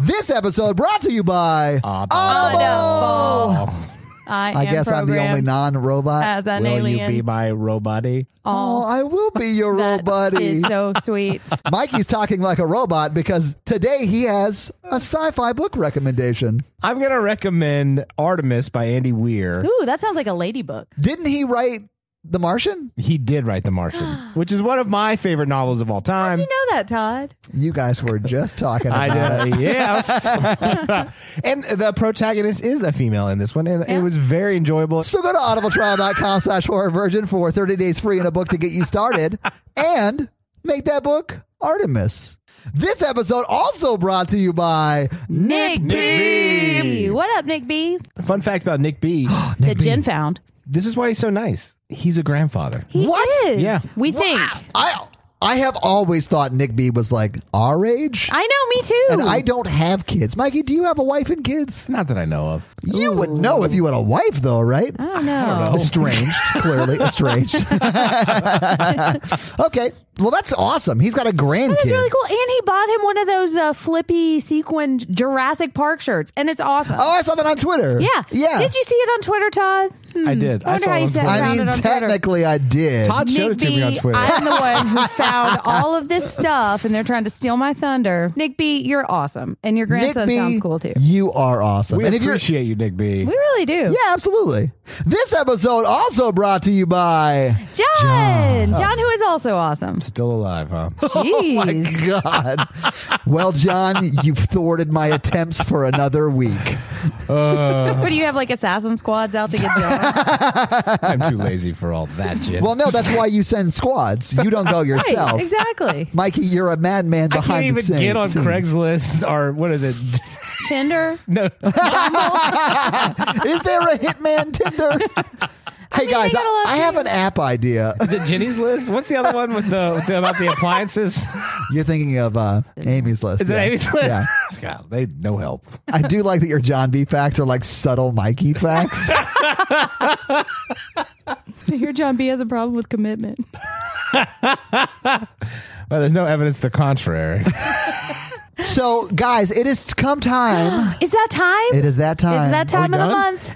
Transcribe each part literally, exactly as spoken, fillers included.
This episode brought to you by Audible. Audible. I, I am guess I'm the only programmed non-robot. as an Will alien. you be my robot-y? Oh, I will be your That robot. is so sweet. Mikey's talking like a robot because today he has a sci-fi book recommendation. I'm going to recommend Artemis by Andy Weir. Ooh, that sounds like a ladybug. Didn't he write The Martian? He did write The Martian, which is one of my favorite novels of all time. Did you know that, Todd? You guys were just talking about I it. did, yes. And the protagonist is a female in this one, and Yeah. it was very enjoyable. So go to audibletrial.com slash horror virgin for thirty days free and a book to get you started and make that book Artemis. This episode also brought to you by Nick, Nick B. B. What up, Nick B? Fun fact about Nick B. That Nick B. Jen found. This is why he's so nice. He's a grandfather. He What? is. Yeah. We think. I I have always thought Nick B was like our age. I know, me too. And I don't have kids. Mikey, do you have a wife and kids? Not that I know of. You would know if you had a wife, though, right? I don't know. Estranged, clearly estranged. Okay, well that's awesome. He's got a grandkid. That's really cool. And he bought him one of those uh, flippy sequined Jurassic Park shirts, and it's awesome. Oh, I saw that on Twitter. yeah. yeah. Did you see it on Twitter, Todd? Hmm. I did. I I wonder saw how it you on said Twitter. I found mean, it on Twitter. technically, I did. Todd showed Nick it to me on B, Twitter. I'm the one who found all of this stuff, and they're trying to steal my thunder. Nick B, you're awesome, and your Nick grandson B, sounds cool too. you are awesome. we and if you're, appreciate you, Nick B. We really do. yeah, absolutely. This episode also brought to you by. John, John, who is also awesome. Still alive, huh? Jeez. Oh my God. Well, John, you've thwarted my attempts for another week. What do you have, like assassin squads out to get John? I'm too lazy for all that, Jen. Well, no, that's why you send squads. You don't go yourself. Right, exactly. Mikey, you're a madman I behind can't even the scenes. get on Craigslist or what is it? Tinder. No. Is there a Hitman Tinder? Hey mean, guys, they got a lot I, I of have an app idea. Is it Jenny's List? What's the other one with the, with the about the appliances? You're thinking of uh, Amy's List. Is it yeah. Amy's List? Yeah. God, they no help. I do like that your John B facts are like subtle Mikey facts. Here, John B has a problem with commitment. Well, there's no evidence to the contrary. So, guys, it has come time. Is that time? It is that time. It's that time we of the done? month.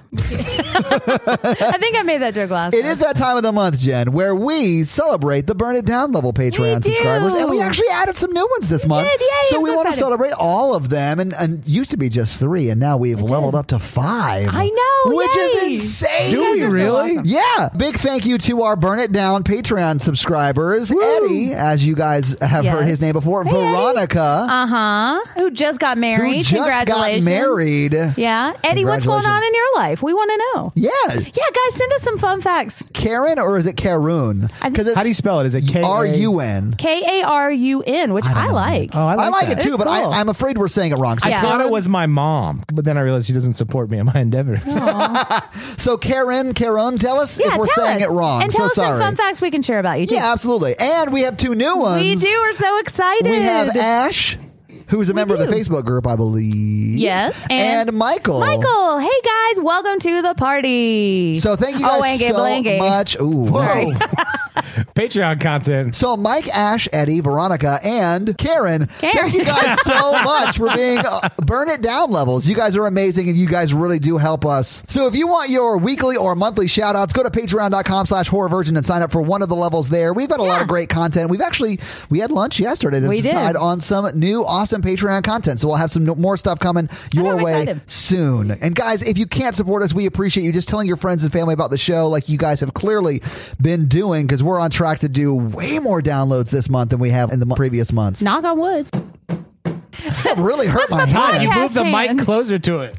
I think I made that joke last It time. is that time of the month, Jen, where we celebrate the Burn It Down level Patreon We do. subscribers. And we actually added some new ones this month. did, yay, so I'm we so want to excited. celebrate all of them. And, and used to be just three, and now we've leveled up to five. I know, Which is yay. insane. Do we guys are so really? awesome. Yeah. Big thank you to our Burn It Down Patreon subscribers. Eddie, as you guys have Yes. heard his name before. Hey, Eddie. Veronica, Uh huh. Who just got married? who just got Congratulations. married. Yeah, Eddie, what's going on in your life? We want to know. Yeah. Yeah, guys, send us some fun facts. Karen, or is it Karoon? I- Because it's How do you spell it? Is it K A? R U N. K A R U N, which I, know. like. Oh, I I like, like that. it too, It's but cool. I, I'm afraid we're saying it wrong. So I Yeah. thought Karen, it was my mom, but then I realized she doesn't support me in my endeavors. So Karen, Karen, tell us Yeah, if we're tell saying us. it wrong. And so tell us sorry. some fun facts we can share about you, too. Yeah, absolutely. And we have two new ones. We do. We're so excited. We have Ash, who is a member of do. the Facebook group, I believe. Yes, And, and Michael. Michael, hey guys, welcome to the party. So thank you guys Oh, and Gabe so Blangy. much. Ooh. Sorry. Patreon content. So Mike, Ash, Eddie, Veronica, and Karen, Karen. thank you guys so much for being uh, Burn It Down levels. You guys are amazing, and you guys really do help us. So if you want your weekly or monthly shout outs, go to patreon.com slash horror virgin and sign up for one of the levels there. We've got a lot of great content. We've actually, we had lunch yesterday to We did. decide on some new awesome Patreon content. So we'll have some more stuff coming your I'm way excited. soon. And guys, if you can't support us, we appreciate you just telling your friends and family about the show like you guys have clearly been doing, because we're on track to do way more downloads this month than we have in the mo- previous months. Knock on wood. That really hurt my my hand. You podcast move the hand. mic closer to it.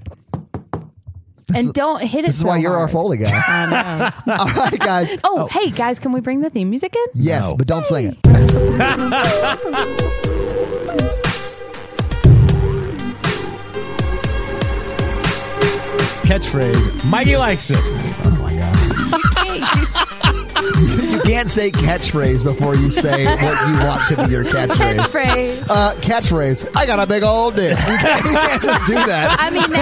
And don't hit it This is so why you're our hard. Foley guy. I know. All right, guys. Oh, hey, guys, can we bring the theme music in? Yes, No. but don't sing it. Catchphrase. Mikey likes it. You can't can't say catchphrase before you say what you want to be your catchphrase. Catchphrase. Uh, catchphrase. I got a big old dick. You can't, you can't just do that. I mean,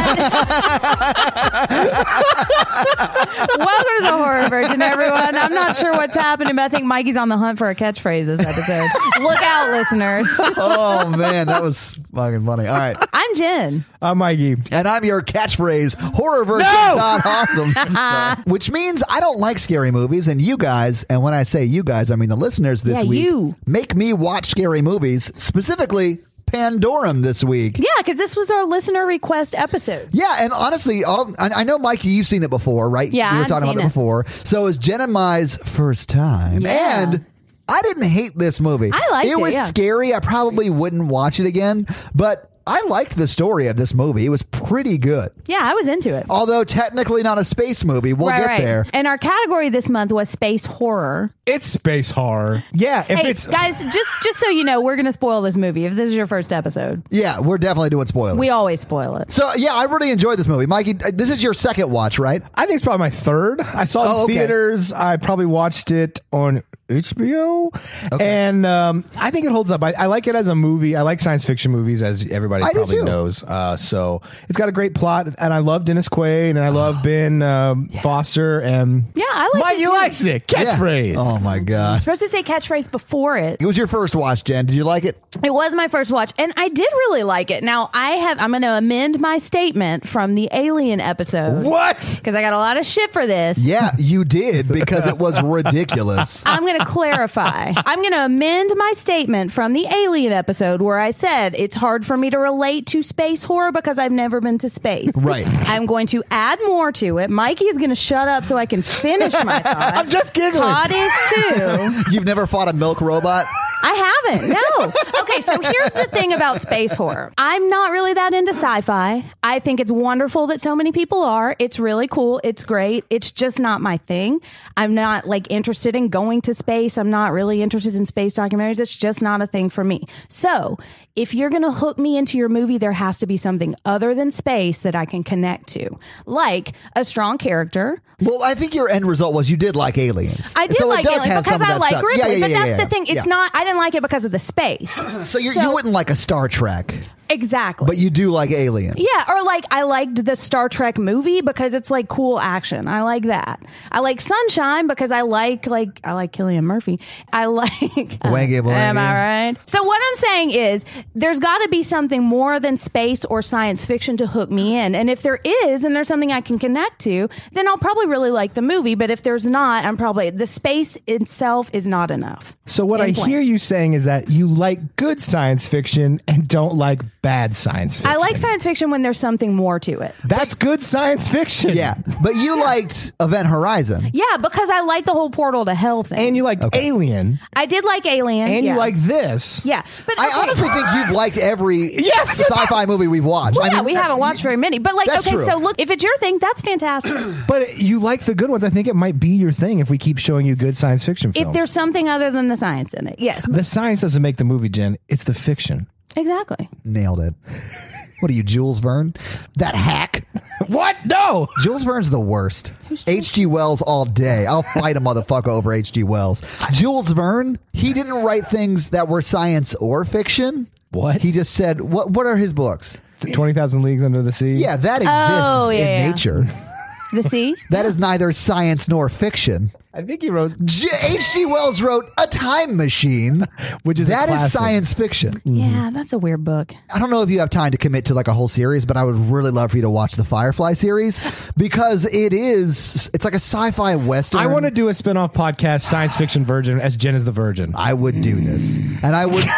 that- welcome to the Horror Virgin, everyone. I'm not sure what's happening, but I think Mikey's on the hunt for a catchphrase this episode. Look out, listeners. Oh, man. That was fucking funny. All right. I'm Jen. I'm Mikey. And I'm your catchphrase, Horror Virgin No! Todd Awesome. Which means I don't like scary movies, and you guys, and when I say you guys, I mean the listeners this Yeah, week, you. make me watch scary movies, specifically Pandorum this week. Yeah, because this was our listener request episode. Yeah, and honestly, all, I, I know, Mikey, you've seen it before, right? Yeah, we were I'd talking about seen it it. before. So it was Jen and Mai's first time, Yeah. and I didn't hate this movie. I liked it. it, was yeah. scary. I probably wouldn't watch it again, but I liked the story of this movie. It was pretty good. Yeah, I was into it. Although technically not a space movie. We'll right, get right. there. And our category this month was space horror. It's space horror. Yeah, if Hey, it's guys, just just so you know, we're going to spoil this movie if this is your first episode. Yeah, we're definitely doing spoilers. We always spoil it. so, yeah, I really enjoyed this movie. Mikey, this is your second watch, right? I think it's probably my third. I saw it Oh, in okay. theaters. I probably watched it on H B O, and um, I think it holds up. I, I like it as a movie. I like science fiction movies, as everybody I do probably too. knows. Uh, so it's got a great plot, and I love Dennis Quaid, and I love Ben um, Foster, and Yeah, I like it Mikey too. likes it. Catchphrase. Yeah. Oh, my God. Supposed to say catchphrase before it. It was your first watch, Jen. Did you like it? It was my first watch, and I did really like it. Now I have. I'm going to amend my statement from the Alien episode What? because I got a lot of shit for this. Yeah, you did, because it was ridiculous. I'm going to clarify. I'm going to amend my statement from the Alien episode where I said it's hard for me to relate to space horror because I've never been to space. Right. I'm going to add more to it. Mikey is going to shut up so I can finish my thought. I'm just giggling. Todd is too. You've never fought a milk robot? I haven't. No. Okay, so here's the thing about space horror. I'm not really that into sci-fi. I think it's wonderful that so many people are. It's really cool. It's great. It's just not my thing. I'm not like interested in going to space. I'm not really interested in space documentaries. It's just not a thing for me. So if you're going to hook me into your movie, there has to be something other than space that I can connect to, like a strong character. Well, I think your end result was you did like Aliens. I did so like it does Alien have because some of I that like stuff. Ripley, Yeah, yeah, but yeah, that's yeah, the thing. It's yeah. not. I didn't like it because of the space. So, you're, So- you wouldn't like a Star Trek, Exactly. but you do like Aliens. Yeah, or like I liked the Star Trek movie because it's like cool action. I like that. I like Sunshine because I like like I like Cillian Murphy. I like Wangy, wangy. Am I right? So what I'm saying is there's got to be something more than space or science fiction to hook me in. And if there is and there's something I can connect to, then I'll probably really like the movie, but if there's not, I'm probably the space itself is not enough. So what I End point. hear you saying is that you like good science fiction and don't like bad science fiction. I like science fiction when there's something more to it. That's good science fiction. Yeah, but you liked Event Horizon. Yeah, because I like the whole portal to hell thing. And you like Alien. I did like Alien. And yeah. you like this. Yeah. But I okay. honestly think you've liked every Yes! sci-fi movie we've watched. Well, I yeah, mean, we haven't watched very many. But like, That's okay, true. so look, if it's your thing, that's fantastic. But you like the good ones. I think it might be your thing if we keep showing you good science fiction films. If there's something other than the science in it. Yes. the science doesn't make the movie, Jen. It's the fiction. Exactly. Nailed it. What are you, Jules Verne? That hack? What? No. Jules Verne's the worst. H G. Wells all day. I'll fight a motherfucker over H G. Wells. Jules Verne, he didn't write things that were science or fiction. What? He just said, what What are his books? twenty thousand Leagues Under the Sea. Yeah, that exists Oh, yeah, in yeah. nature. The sea? That is neither science nor fiction. I think he wrote, H G. Wells wrote A Time Machine, which is a that is classic. science fiction. Yeah, that's a weird book. I don't know if you have time to commit to like a whole series, but I would really love for you to watch the Firefly series because it is, it's like a sci-fi Western. I want to do a spin-off podcast, Science Fiction Virgin, as Jen is the virgin. I would do this. And I would,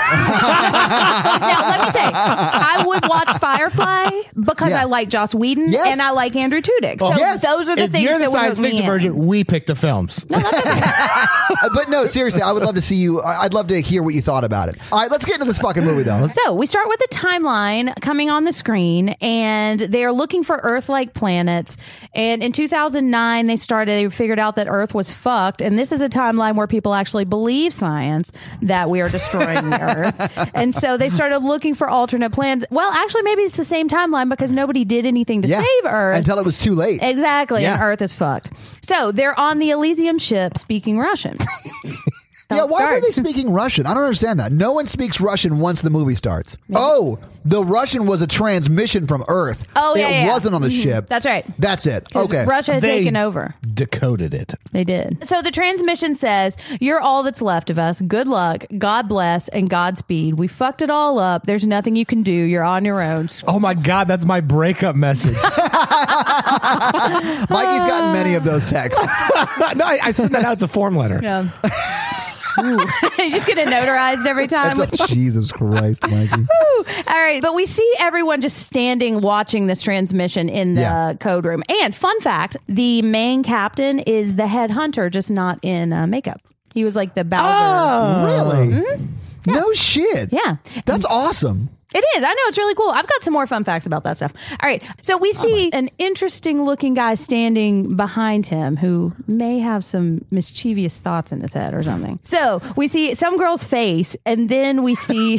Now, let me say, I would watch Firefly because Yeah. I like Joss Whedon Yes. and I like Andrew Tudyk. So yes. those are the If things you're the that would science hook me fiction in. virgin, we pick the films. but no, seriously, I would love to see you. I- I'd love to hear what you thought about it. All right, let's get into this fucking movie though. Let's, So we start with a timeline coming on the screen, and they are looking for Earth-like planets. And in two thousand nine, they started. They figured out that Earth was fucked, and this is a timeline where people actually believe science that we are destroying the Earth. And so they started looking for alternate planets. Well, actually, maybe it's the same timeline because because nobody did anything to Yeah. save Earth. Until it was too late. Exactly. Yeah. And Earth is fucked. So they're on the Elysium ship speaking Russian. Yeah, How it why are they starts. speaking Russian? I don't understand that. No one speaks Russian once the movie starts. Oh, the Russian was a transmission from Earth. Oh, yeah, It yeah, yeah. wasn't on the Mhm. ship. That's right. That's it. 'Cause Okay. Russia had They- taken over. Decoded it. They did. So the transmission says, "You're all that's left of us. Good luck. God bless and Godspeed. We fucked it all up. There's nothing you can do. You're on your own." Oh my God, that's my breakup message. Mikey's gotten many of those texts. no, I, I sent that out. It's a form letter. Yeah. You just get it notarized every time. That's a, Jesus Christ, Mikey. All right, but we see everyone just standing watching this transmission in the Yeah. code room. And fun fact, the main captain is the head hunter, just not in uh, makeup. He was like the Bowser. Really? No shit. Mm-hmm. Yeah. That's awesome. It is. I know. It's really cool. I've got some more fun facts about that stuff. All right. So we see an interesting looking guy standing behind him who may have some mischievous thoughts in his head or something. So we see some girl's face and then we see.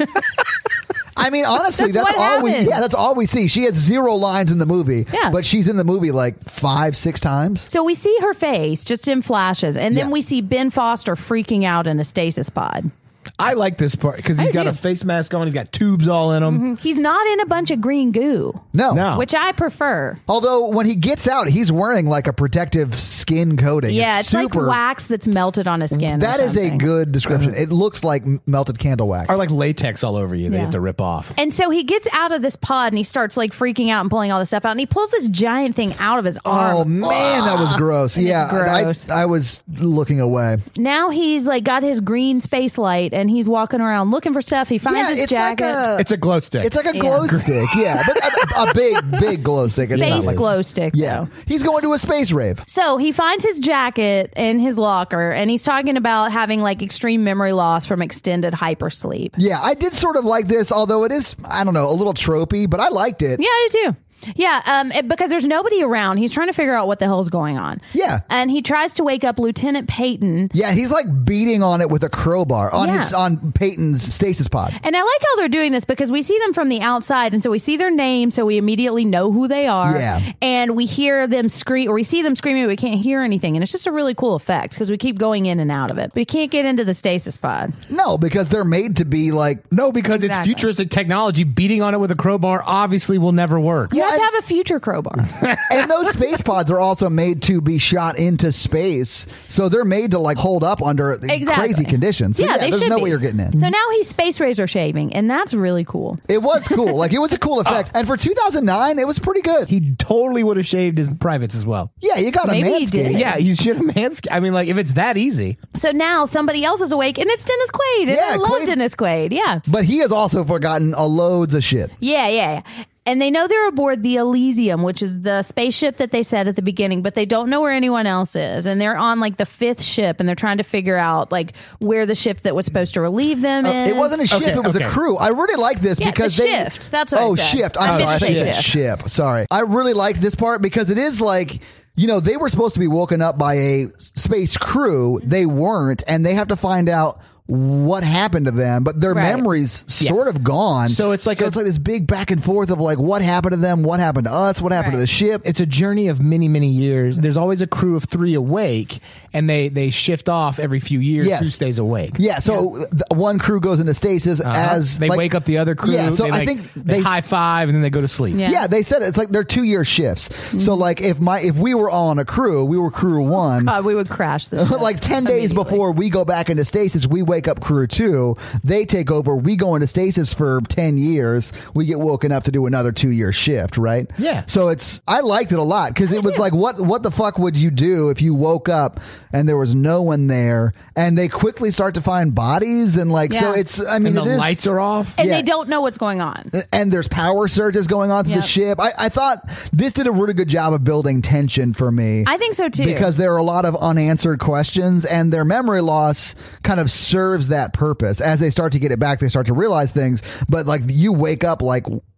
I mean, honestly, That's that's, what all we. happened. Yeah, that's all we see. She has zero lines in the movie. Yeah. But she's in the movie like five, six times. So we see her face just in flashes. And then Yeah. we see Ben Foster freaking out in a stasis pod. I like this part because he's I got do. a face mask on. He's got tubes all in him. He's not in a bunch of green goo, No. No. which I prefer. Although when he gets out, he's wearing like a protective skin coating. Yeah, it's super. like wax that's melted on his skin. That or is a something. good description. It looks like m- melted candle wax. Or like latex all over you. They Yeah. have to rip off. And so he gets out of this pod and he starts like freaking out and pulling all this stuff out. And he pulls this giant thing out of his arm. Oh man, that was gross. And it's Yeah, gross. I, I was looking away. Now he's like got his green space light and he's walking around looking for stuff. He finds Yeah, his it's jacket. like a. It's a glow stick. It's like a Yeah. glow stick, yeah, but a, a big, big glow stick. It's not Space like- glow stick. Yeah, though. he's going to a space rave. So he finds his jacket in his locker and he's talking about having like extreme memory loss from extended hypersleep. Yeah, I did sort of like this, although it is, I don't know, a little tropey, but I liked it. Yeah, I do too. Yeah, um, it- because there's nobody around. He's trying to figure out what the hell's going on. Yeah. And he tries to wake up Lieutenant Peyton. Yeah, he's like beating on it with a crowbar on Yeah. his on Peyton's stasis pod. And I like how they're doing this because we see them from the outside, and so we see their name, so we immediately know who they are. Yeah. And we hear them scream, or we see them screaming, but we can't hear anything. And it's just a really cool effect because we keep going in and out of it. But you can't get into the stasis pod. No, because they're made to be like. no, because Exactly. it's futuristic technology. Beating on it with a crowbar obviously will never work. You Well, have to I- have a future crowbar. And those space pods are also made to be shot into space, so they're made to like hold up under Exactly. crazy conditions. So yeah, they there's should no be. way you're getting in. So now he's space razor shaving, and that's really cool. It was cool. Like it was a cool effect, and for two thousand nine, it was pretty good. He totally would have shaved his privates as well. Yeah, you got a Maybe he manscape. did. Yeah, you should have manscaped. I mean, like, if it's that easy. So now somebody else is awake, and it's Dennis Quaid. And Yeah, I love Quaid- Dennis Quaid. Yeah. But he has also forgotten a loads of shit. Yeah, yeah, yeah. And they know they're aboard the Elysium, which is the spaceship that they said at the beginning, but they don't know where anyone else is. And they're on like the fifth ship, and they're trying to figure out like where the ship that was supposed to relieve them is. It wasn't a ship; Okay, it was okay. a crew. I really like this Yeah, because the they shift. That's what I oh said. shift. I I'm meant sorry, I to think say I said shift. ship. Sorry, I really liked this part because it is like. You know, they were supposed to be woken up by a space crew. They weren't, and they have to find out what happened to them, but their Right. memories sort of gone. So it's like so a- it's like this big back and forth of like what happened to them, what happened to us, what happened to Right. the ship. It's a journey of many, many years. There's always a crew of three awake, and they, they shift off every few years. Yes. Who stays awake? Yeah, so th- one crew goes into stasis Uh-huh. as they like- wake up the other crew. Yeah, so they, I like, think they, they high five and then they go to sleep. Yeah. Yeah, they said it. It's like they're two year shifts. So like if my if we were all on a crew, we were crew one. God, we would crash the ship like ten days immediately. before we go back into stasis, we wake up crew two. They take over. We go into stasis for ten years. We get woken up to do another two year shift, right? Yeah. So it's I liked it a lot because it was like what what the fuck would you do if you woke up and there was no one there and they quickly start to find bodies and like so Yeah. it's I mean And the it is, lights are off. And Yeah. they don't know what's going on. and there's power surges going on to Yep. the ship. I, I thought this did a really good job of building tension for me. I think so too. Because there are a lot of unanswered questions, and their memory loss kind of serves that purpose. As they start to get it back, they start to realize things. But like you wake up like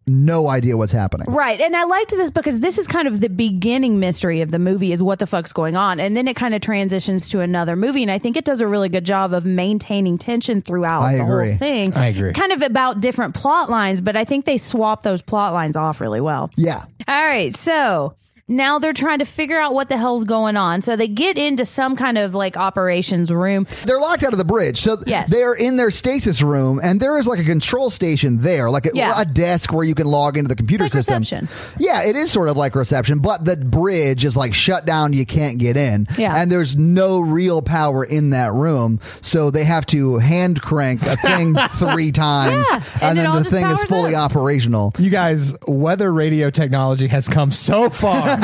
no idea what's happening. Right. And I liked this because this is kind of the beginning mystery of the movie is what the fuck's going on. And then it kind of transitions to another movie. And I think it does a really good job of maintaining tension throughout I the agree. whole thing. I agree. Kind of about different plot lines, but I think they swap those plot lines off really well. Yeah. All right. So now they're trying to figure out what the hell's going on. So they get into some kind of like operations room. They're locked out of the bridge. So Yes. they're in their stasis room, and there is like a control station there, like a, Yeah. a desk where you can log into the computer It's like system. reception. Yeah, it is sort of like reception, but the bridge is like shut down. You can't get in. Yeah. And there's no real power in that room. So they have to hand crank a thing three times, Yeah, and and it then all the just thing is powers fully up. operational. You guys, weather radio technology has come so far.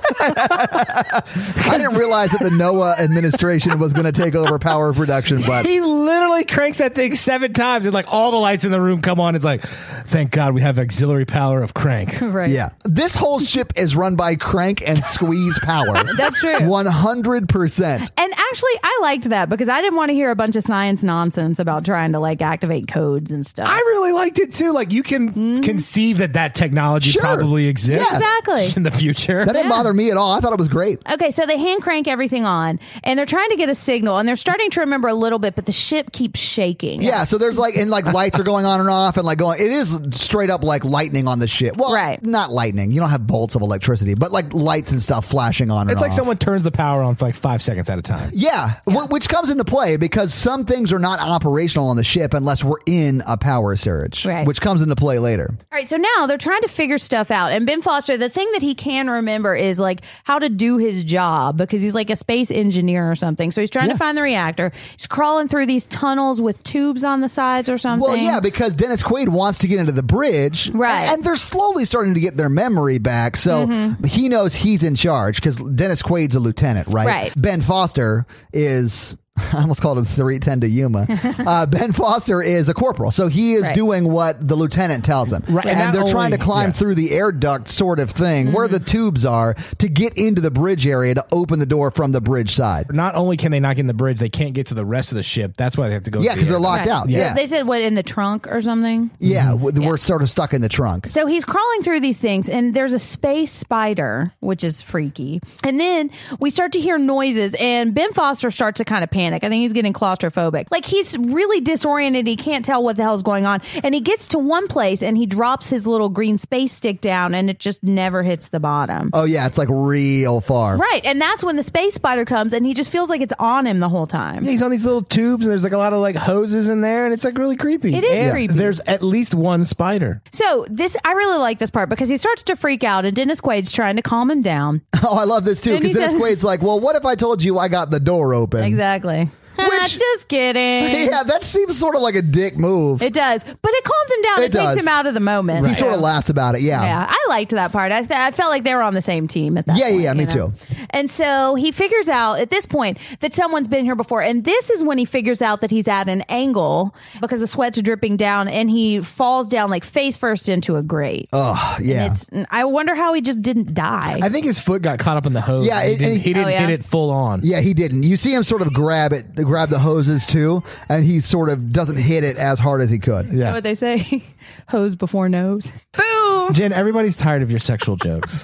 I didn't realize that the NOAA administration was going to take over power production, but He literally cranks that thing seven times and like all the lights in the room come on. It's like, thank God we have auxiliary power of crank. Right. yeah. This whole ship is run by crank and squeeze power. That's true. one hundred percent. And actually, I liked that because I didn't want to hear a bunch of science nonsense about trying to like activate codes and stuff. I really liked it too. Like you can conceive that that technology Sure. probably exists Yeah. Exactly. in the future. That didn't bother me at all. I thought it was great. Okay, so they hand crank everything on and they're trying to get a signal and they're starting to remember a little bit, but the ship keeps shaking. Yeah, so there's like, and like lights are going on and off and like going, it is straight up like lightning on the ship. Well, Right. not lightning. You don't have bolts of electricity, but like lights and stuff flashing on and It's like off. someone turns the power on for like five seconds at a time. Yeah, wh- which comes into play because some things are not operational on the ship unless we're in a power surge, Right. which comes into play later. All right, so now they're trying to figure stuff out. And Ben Foster, the thing that he can remember is like how to do his job because he's like a space engineer or something. So he's trying Yeah. to find the reactor. He's crawling through these tunnels with tubes on the sides or something. Well, yeah, because Dennis Quaid wants to get into the bridge. Right. And, and they're slowly starting to get their memory back. So Mm-hmm. he knows he's in charge because Dennis Quaid's a lieutenant, right? Right. Ben Foster is. I almost called him three ten to Yuma. Uh, Ben Foster is a corporal, so he is Right. doing what the lieutenant tells him. Right, And, and they're not trying to only- climb yeah. through the air duct sort of thing where Mm-hmm. the tubes are to get into the bridge area to open the door from the bridge side. Not only can they not get in the bridge, they can't get to the rest of the ship. That's why they have to go. Yeah, through because the they're air. locked out. Right. Yeah. They said, what, in the trunk or something? Yeah, w- we're sort of stuck in the trunk. So he's crawling through these things, and there's a space spider, which is freaky. And then we start to hear noises, and Ben Foster starts to kind of panic. I think he's getting claustrophobic. Like he's really disoriented. He can't tell what the hell's going on. And he gets to one place, and he drops his little green space stick down, and it just never hits the bottom. Oh, yeah, it's like real far. Right. And that's when the space spider comes, and he just feels like it's on him the whole time. Yeah, he's on these little tubes, and there's like a lot of like hoses in there, and it's like really creepy. It is And creepy. There's at least one spider. So this, I really like this part because he starts to freak out, and Dennis Quaid's trying to calm him down. Oh, I love this too And he because Dennis said- Quaid's like, well, what if I told you I got the door open? Exactly. Which- just kidding. Yeah, that seems sort of like a dick move. It does, but it calms him down. It It, takes does. him out of the moment. He sort of laughs about it. Yeah. Yeah, I liked that part. I, th- I felt like they were on the same team at that Yeah, point. yeah, me you know? too. And so he figures out at this point that someone's been here before. And this is when he figures out that he's at an angle because the sweat's dripping down and he falls down like face first into a grate. Oh, yeah. And it's, I wonder how he just didn't die. I think his foot got caught up in the hose. Yeah, he it- didn't, it- he didn't Oh, yeah? hit it full on. Yeah, he didn't. You see him sort of grab it, grab the hoses too, and he sort of doesn't hit it as hard as he could. You know Yeah. what they say? Hose before nose. Boom! Jen, everybody's tired of your sexual jokes.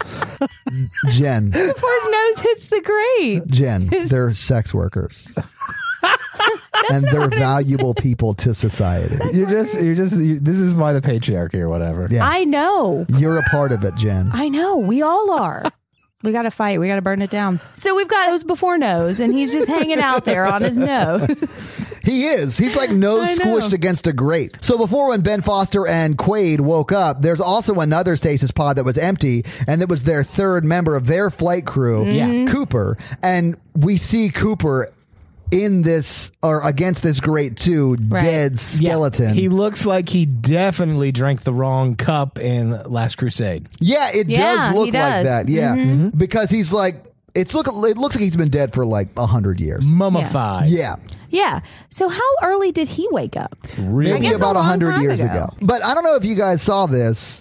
Jen, Before his nose hits the grate. Jen, they're sex workers. And they're valuable people to society. You're just, you're just, you, this is why the patriarchy or whatever. Yeah. I know. You're a part of it, Jen. I know. We all are. We got to fight. We got to burn it down. So we've got nose before nose, and he's just hanging out there on his nose. He is. He's like nose I know. squished against a grate. So before when Ben Foster and Quaid woke up, there's also another stasis pod that was empty, and it was their third member of their flight crew, Yeah. Cooper. And we see Cooper in this or against this grate too, Right. dead Yeah. skeleton. He looks like he definitely drank the wrong cup in Last Crusade. yeah, it Yeah, does he look like does. that. Yeah, Mm-hmm. because he's like it's look. It looks like he's been dead for like a hundred years. Mummified. Yeah. Yeah. So how early did he wake up? Really? Maybe guess a about a long hundred time years ago. ago. But I don't know if you guys saw this.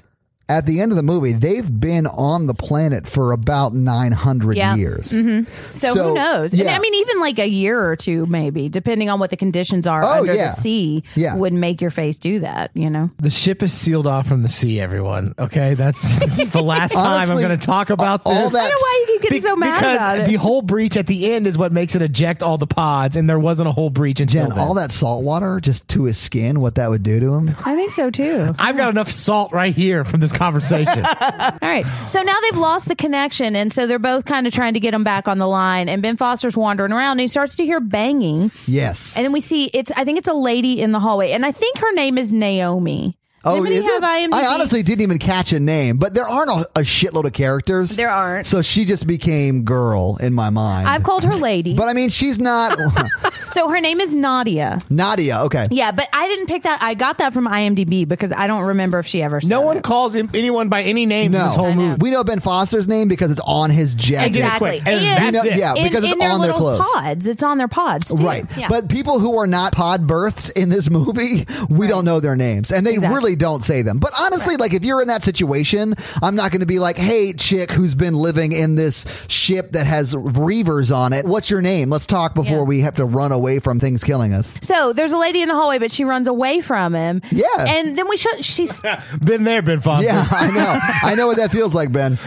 at the end of the movie, they've been on the planet for about nine hundred Yeah. years. Mm-hmm. So, So, who knows? And yeah. I mean, even like a year or two, maybe, depending on what the conditions are Oh, under yeah. the sea, Yeah. would make your face do that, you know? The ship is sealed off from the sea, everyone. Okay, that's this is the last time Honestly, I'm going to talk about all this. that- I don't know why you keep getting Be- so mad because about it. the whole breach at the end is what makes it eject all the pods, and there wasn't a whole breach until Jen, then. all that salt water just to his skin, what that would do to him. I think so too. I've got enough salt right here from this conversation. All right. So now they've lost the connection. And so they're both kind of trying to get them back on the line. And Ben Foster's wandering around and he starts to hear banging. Yes. And then we see it's, I think it's a lady in the hallway. And I think her name is Naomi. Oh, Anybody is have it? I M D B? I honestly didn't even catch a name, but there aren't a, a shitload of characters. There aren't. So she just became girl in my mind. I've called her lady. but I mean, she's not So her name is Nadia. Nadia. Okay. Yeah, but I didn't pick that. I got that from I M D B because I don't remember if she ever said No one it. calls him, anyone by any name in No, this whole I know. movie. we know Ben Foster's name because it's on his jacket. It's Exactly. quick. And And- that's You know- it. yeah. In, because it's in their on their little clothes. pods. It's on their pods, too. Right. Yeah. But people who are not pod birthed in this movie, we don't know their names. And they Exactly. really don't say them. But honestly, like if you're in that situation, I'm not going to be like, hey, chick who's been living in this ship that has reavers on it, what's your name? Let's talk before Yeah. we have to run away from things killing us. So there's a lady in the hallway, but she runs away from him. Yeah. And then we show she's Been there, Ben Foster. Yeah, I know. I know what that feels like, Ben.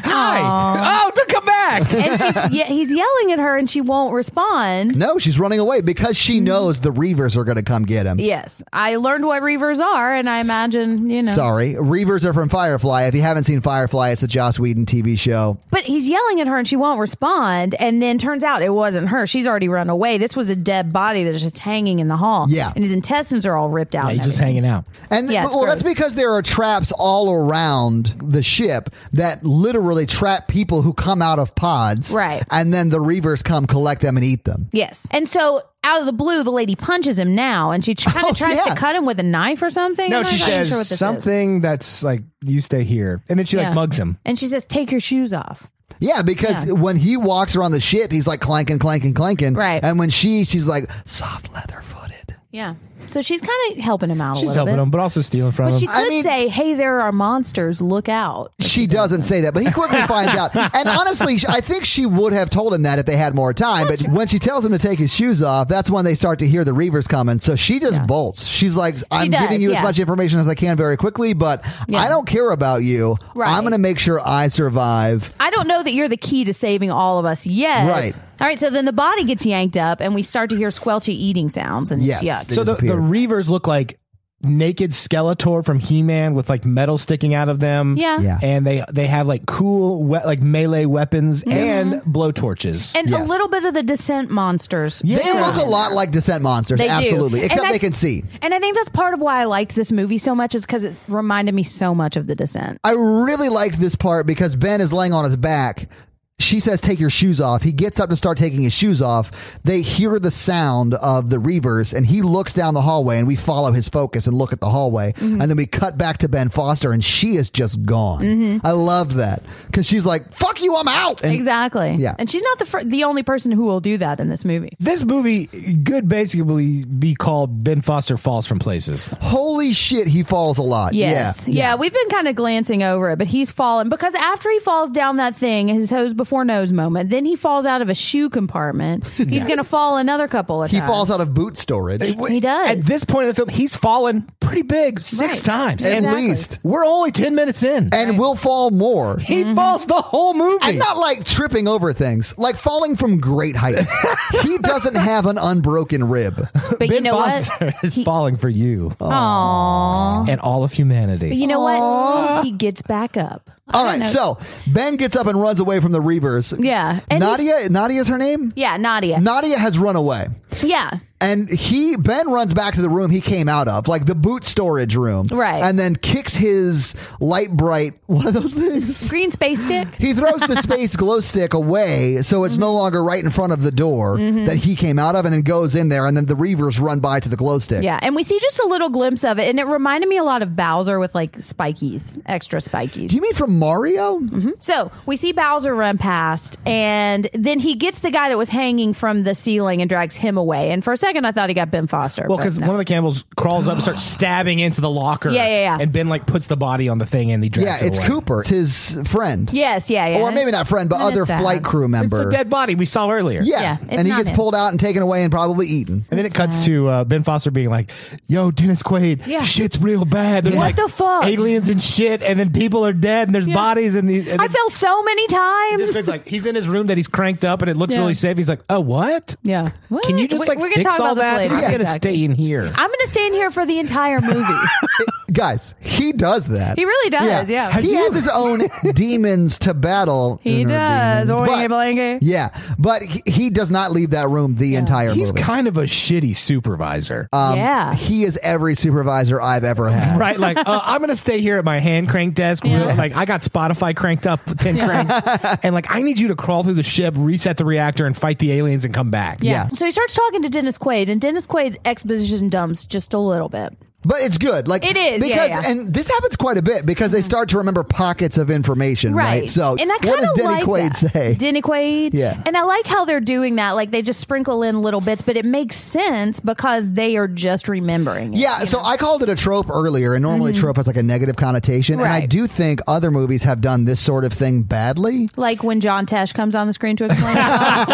Hi. Oh, to come back. and she's yeah, he's yelling at her and she won't respond. No, she's running away because she knows the reavers are going to come get him. Yes. I learned what reavers are and I imagine, you know. Sorry. Reavers are from Firefly. If you haven't seen Firefly, it's a Joss Whedon T V show. But he's yelling at her and she won't respond. And then turns out it wasn't her. She's already run away. This was a dead body that's just hanging in the hall. Yeah. And his intestines are all ripped out. Yeah, and he's just everything. hanging out. And Yeah, it's well, that's gross. because there are traps all around the ship that literally trap people who come out of pods. Right. And then the reavers come collect them and eat them. Yes. And so out of the blue, the lady punches him now and she kind of Oh, tries yeah. to cut him with a knife or something. No, I'm she not even says sure what this is. something that's like, you stay here. And then she Yeah. like mugs him. And she says, take your shoes off. Yeah, because Yeah. when he walks around the ship, he's like clanking, clanking, clanking. Right. And when she, she's like soft leather footed. Yeah. So she's kind of helping him out a She's little helping bit. him, but also stealing from But him. she could I mean- say, hey, there are monsters. Look out. She doesn't say that, but he quickly finds out. And honestly, I think she would have told him that if they had more time. But when she tells him to take his shoes off, that's when they start to hear the reavers coming. So she just Yeah. bolts. She's like, I'm does, giving you yeah. as much information as I can very quickly, but Yeah. I don't care about you. Right. I'm going to make sure I survive. I don't know that you're the key to saving all of us yet. Right. All right. So then the body gets yanked up and we start to hear squelchy eating sounds. And Yes. yuck. They So the, the disappear. Reavers look like naked Skeletor from He-Man with like metal sticking out of them. Yeah. Yeah. And they they have like cool we- like melee weapons and blowtorches. And Yes. a little bit of the Descent monsters. Yeah. They look a lot like Descent monsters, They do. absolutely, And except I- they can see. And I think that's part of why I liked this movie so much is because it reminded me so much of the Descent. I really liked this part because Ben is laying on his back. She says, take your shoes off. He gets up to start taking his shoes off. They hear the sound of the reavers and he looks down the hallway and we follow his focus and look at the hallway. Mm-hmm. And then we cut back to Ben Foster and she is just gone. Mm-hmm. I love that because she's like, fuck you, I'm out. And Exactly. Yeah. And she's not the fir- the only person who will do that in this movie. This movie could basically be called Ben Foster Falls from Places. holy shit, he falls a lot. Yes. Yeah. Yeah. We've been kind of glancing over it, but he's fallen because after he falls down that thing, his hose before nose moment, then he falls out of a shoe compartment. He's going to fall another couple of He times. falls out of boot storage. He does. At this point in the film, he's fallen pretty big six Right. times. At And Exactly. least. we're only ten minutes in. And will fall more. he Mm-hmm. falls the whole movie. And not like tripping over things, like falling from great heights. He doesn't have an unbroken rib. but Ben you know Foster what? is He- falling for you Aww. and all of humanity. But you know what? He gets back up. All I don't right, know. so Ben gets up and runs away from the reavers. Yeah. And he's- Nadia, Nadia's her name? Yeah, Nadia. Nadia has run away. Yeah. And he, Ben runs back to the room he came out of, like the boot storage room. Right. And then kicks his light bright, one of those things. Green space stick. He throws the space glow stick away so it's no longer right in front of the door that he came out of and then goes in there and then the reavers run by to the glow stick. Yeah, and we see just a little glimpse of it, and it reminded me a lot of Bowser with like spikies, extra spikies. Do you mean from Mario? Mm-hmm. So we see Bowser run past, and then he gets the guy that was hanging from the ceiling and drags him away. And for a second, I thought he got Ben Foster. Well, because no. one of the Campbells crawls up and starts stabbing into the locker. Yeah, yeah, yeah. And Ben like puts the body on the thing and he drags Yeah, it it's away. Cooper. It's his friend. Yes, yeah, yeah. Or maybe not friend, but And other it's sad. flight crew It's member. the dead body we saw earlier. Yeah, Yeah, it's and he not gets him. pulled out and taken away and probably eaten. And then it cuts to uh, Ben Foster being like, yo, Dennis Quaid, Yeah. shit's real bad. There's What like the fuck? aliens and shit, and then people are dead, and there's Yeah. bodies. And, he, and I then fell so many times. this thing's like, he's in his room that he's cranked up, and it looks Yeah. really safe. He's like, oh, what? Yeah. What? Can you just We- like we're gonna fix talk all about this that? later. I'm Yeah, going to exactly. stay in here. I'm going to stay in here for the entire movie. Guys, he does that. He really does, yeah. He has his own demons to battle. He Inner does. demons, Oingy but- blangy. Yeah, but he, he does not leave that room the entire He's movie. kind of a shitty supervisor. Um, Yeah. He is every supervisor I've ever had. Right, like uh, I'm gonna stay here at my hand crank desk. Yeah. real- Like I got Spotify cranked up ten cranks, and like I need you to crawl through the ship, reset the reactor, and fight the aliens and come back. Yeah. So he starts talking to Dennis Quaid, and Dennis Quaid exposition dumps just a little bit. But it's good. Like It is, yeah, because yeah. and this happens quite a bit because they start to remember pockets of information, right? So and I what kind does of Denny like Quaid that. say? Denny Quaid. Yeah. And I like how they're doing that. Like they just sprinkle in little bits, but it makes sense because they are just remembering it. Yeah, so I called it a trope earlier, and normally trope has like a negative connotation, and I Mm-hmm. Right. do think other movies have done this sort of thing badly. Like when John Tesh comes on the screen to explain it.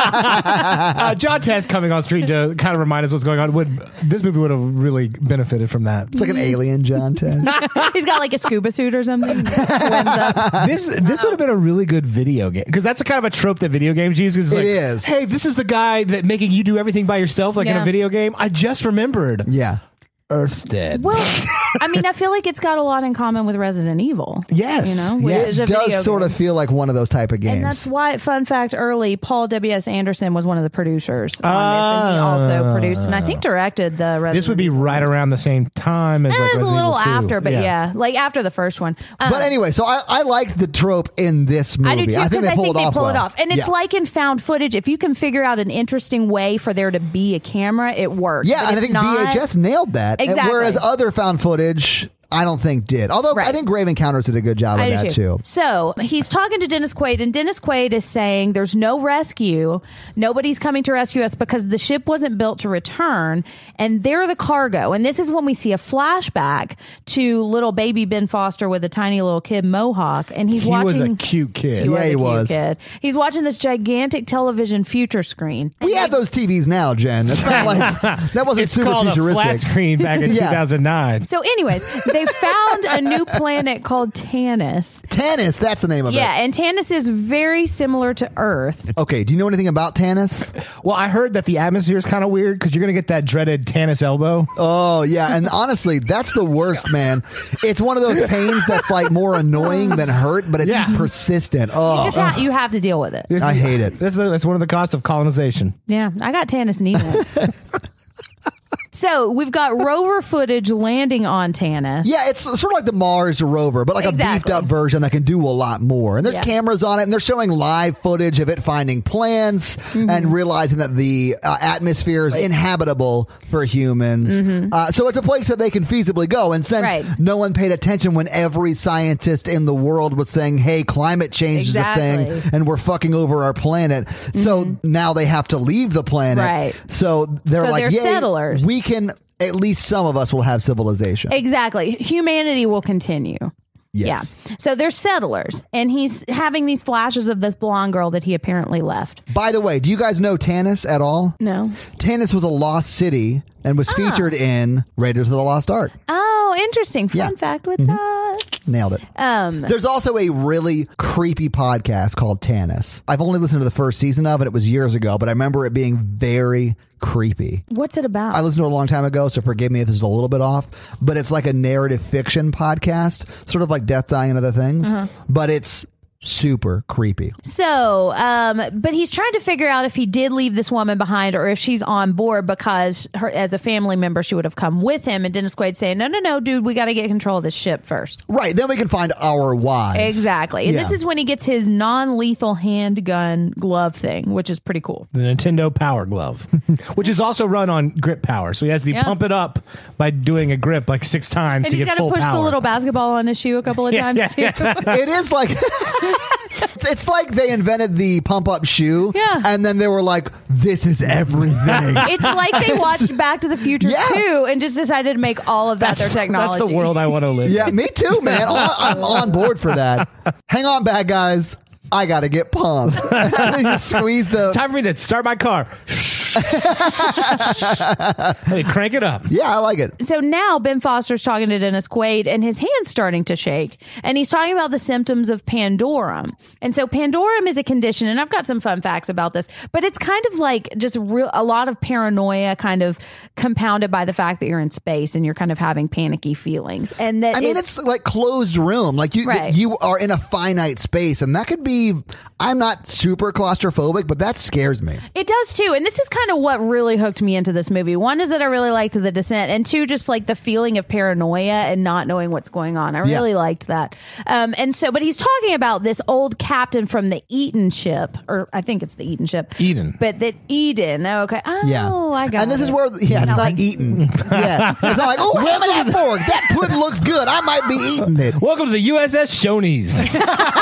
Uh, John Test coming on screen to kind of remind us what's going on. Would this movie would have really benefited from that? It's like an alien John Ted. He's got like a scuba suit or something. He swims up. This this would have been a really good video game because that's a kind of a trope that video games use. It's It like, is. Hey, this is the guy that making you do everything by yourself, like in a Yeah. video game. I just remembered. Yeah. Earth's dead. Well, I mean, I feel like it's got a lot in common with Resident Evil. Yes. You know, which Yeah, is a it video does sort game. of feel like one of those type of games. And that's why, fun fact, early, Paul W S. Anderson was one of the producers on this, and he also produced and I think directed the Resident This would be Evil right films. around the same time as And like it was a Resident little Evil two. after, but yeah. like after the first one. Um, But anyway, so I, I liked the trope in this movie. I do too think because they I pulled think it they off pull well. it off, and it's Yeah. like in found footage. If you can figure out an interesting way for there to be a camera, it works. Yeah, But and I if think not, V H S nailed that. And Exactly. whereas other found footage, I don't think did. Although I Right. think Grave Encounters did a good job I of do that too. too. So he's talking to Dennis Quaid, and Dennis Quaid is saying there's no rescue. Nobody's coming to rescue us because the ship wasn't built to return, and they're the cargo. And this is when we see a flashback to little baby Ben Foster with a tiny little kid mohawk, and he's He watching. was a cute kid. He Yeah, was a he cute was. kid. He's watching this gigantic television future screen. We have those T Vs now, Jen. It's not like that wasn't It's super called a futuristic. flat screen back in Yeah. two thousand nine. So, anyways, they found a new planet called Tanis. Tanis, that's the name of Yeah, it. and Tanis is very similar to Earth. Okay, do you know anything about Tanis? Well, I heard that the atmosphere is kind of weird because you're going to get that dreaded Tanis elbow. Oh yeah, and honestly, that's the worst, man. It's one of those pains that's like more annoying than hurt, but it's Yeah. persistent. You Oh, just ha- you have to deal with it. I hate it. That's, the, that's one of the costs of colonization. Yeah, I got Tanis knee once. So we've got rover footage landing on Tanis. Yeah, it's sort of like the Mars rover, but like a Exactly. beefed up version that can do a lot more. And there's Yeah. cameras on it, and they're showing live footage of it finding plants Mm-hmm. and realizing that the uh, atmosphere is inhabitable for humans. Uh, so it's a place that they can feasibly go. And since Mm-hmm. Right. no one paid attention when every scientist in the world was saying, "Hey, climate change Exactly. is a thing, and we're fucking over our planet," so now they have to leave the planet. Mm-hmm. Right. So they're So like, they're "Yay, settlers." we can." At least some of us will have civilization. Exactly. Humanity will continue. Yes. Yeah. So they're settlers, and he's having these flashes of this blonde girl that he apparently left. By the way, do you guys know Tanis at all? No. Tanis was a lost city and was featured in Raiders of the Lost Ark. Oh, interesting. Fun Yeah. Mm-hmm. fact with that. Nailed it. Um, There's also a really creepy podcast called Tanis. I've only listened to the first season of it. It was years ago, but I remember it being very creepy. what's it about? I listened to it a long time ago, so forgive me if this is a little bit off, but it's like a narrative fiction podcast, sort of like Death, Dying, and Other Things. But it's super creepy. So, um, but he's trying to figure out if he did leave this woman behind or if she's on board because her, as a family member, she would have come with him. And Dennis Quaid saying, no, no, no, dude, we got to get control of this ship first. Right. Then we can find our wives. Exactly. And Yeah. this is when he gets his non-lethal handgun glove thing, which is pretty cool. The Nintendo Power Glove, which is also run on grip power. So he has to Yeah. pump it up by doing a grip like six times And to he's get got to full push power. the little basketball on his shoe a couple of Yeah, times, yeah, too. yeah. It is like it's like they invented the pump up shoe, Yeah. and then they were like, "This is everything." It's like they watched Back to the Future Yeah. two and just decided to make all of that That's, their technology. that's the world I want to live in. Yeah, me too, man. On- I'm on board for that. Hang on, bad guys. I gotta get pumped. You squeeze the. Time for me to start my car. Hey, crank it up. Yeah, I like it. So now Ben Foster's talking to Dennis Quaid and his hand's starting to shake. And he's talking about the symptoms of pandorum. And so pandorum is a condition, and I've got some fun facts about this, but it's kind of like just real, a lot of paranoia kind of compounded by the fact that you're in space and you're kind of having panicky feelings. And that I mean, it's, like closed room. Like you, Right. you are in a finite space, and that could be. I'm not super claustrophobic, but that scares me. It does too. And this is kind of what really hooked me into this movie. One is that I really liked The Descent, and two, just like the feeling of paranoia and not knowing what's going on. I really Yeah. liked liked that. Um, and so, but he's talking about this old captain from the Eden ship, or I think it's the Eden ship. Eden. But that Eden. Okay. Oh, Yeah, I got and this it. is where, yeah, it's not eaten. Yeah, it's not like, oh, have that fork. That pudding looks good. I might be eating it. Welcome to the U S S Shoney's.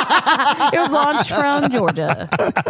It was launched from Georgia.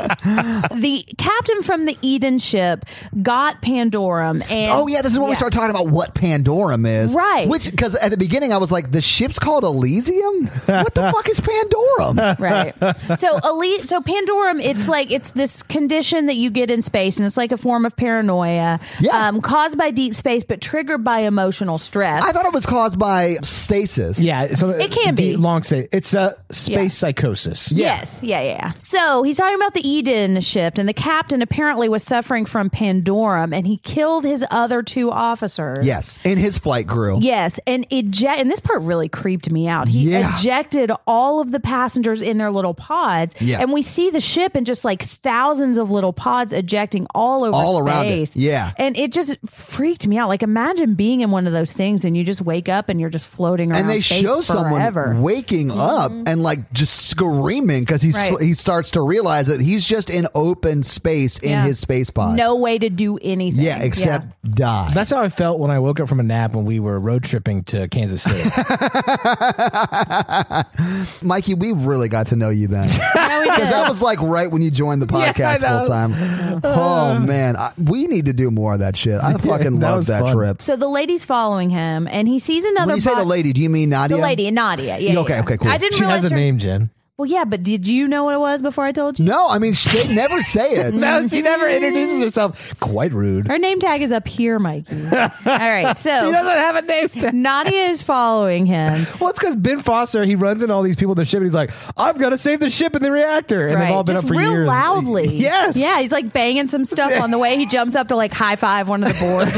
The captain from the Eden ship got Pandorum, and Oh yeah, this is when we Yeah. start talking about what Pandorum is, Right. Which, because at the beginning I was like, the ship's called Elysium. What the fuck is Pandorum? Right. So elite so Pandorum, it's like it's this condition that you get in space, and it's like a form of paranoia. Yeah. Um, caused by deep space but triggered by emotional stress. I thought it was caused by stasis. Yeah, so It can the be. long stay. It's a space Yeah. psychosis. Yeah. Yes, yeah, yeah, yeah. So he's talking about the Eden ship, and the captain apparently was suffering from Pandorum, and he killed his other two officers. Yes, in his flight crew. Yes, and eject, and this part really creeped me out. He Yeah. ejected all of the passengers in their little pods, Yeah. and we see the ship and just like thousands of little pods ejecting all over All around it. space. Yeah. and it just freaked me out. Like, imagine being in one of those things and you just wake up and you're just floating around. And they space show forever. someone waking up and like just screaming because he's Right. he starts to realize that he's just in open space in Yeah. his space pod. No way to do anything. Yeah, except die. That's how I felt when I woke up from a nap when we were road tripping to Kansas City. Mikey, we really got to know you then. Yeah, we did. Because that was like right when you joined the podcast I know. full time. Oh man, I, we need to do more of that shit. I fucking that love was that fun. trip. So the lady's following him, and he sees another. When you say the pod- lady, do you mean Nadia? the lady, Nadia. Yeah. Okay, yeah. okay, cool. I didn't She realize has a her- name, Jen. Well, yeah, but did you know what it was before I told you? No, I mean sh- they never say it. No, she never introduces herself. Quite rude. Her name tag is up here, Mikey. All right, She so doesn't have a name tag. Nadia is following him. Well, it's because Ben Foster, he runs into all these people in the ship and he's like, I've got to save the ship and the reactor. And right, they've all been just up for real years. loudly. Yes. Yeah, he's like banging some stuff on the way. He jumps up to like high five one of the boards.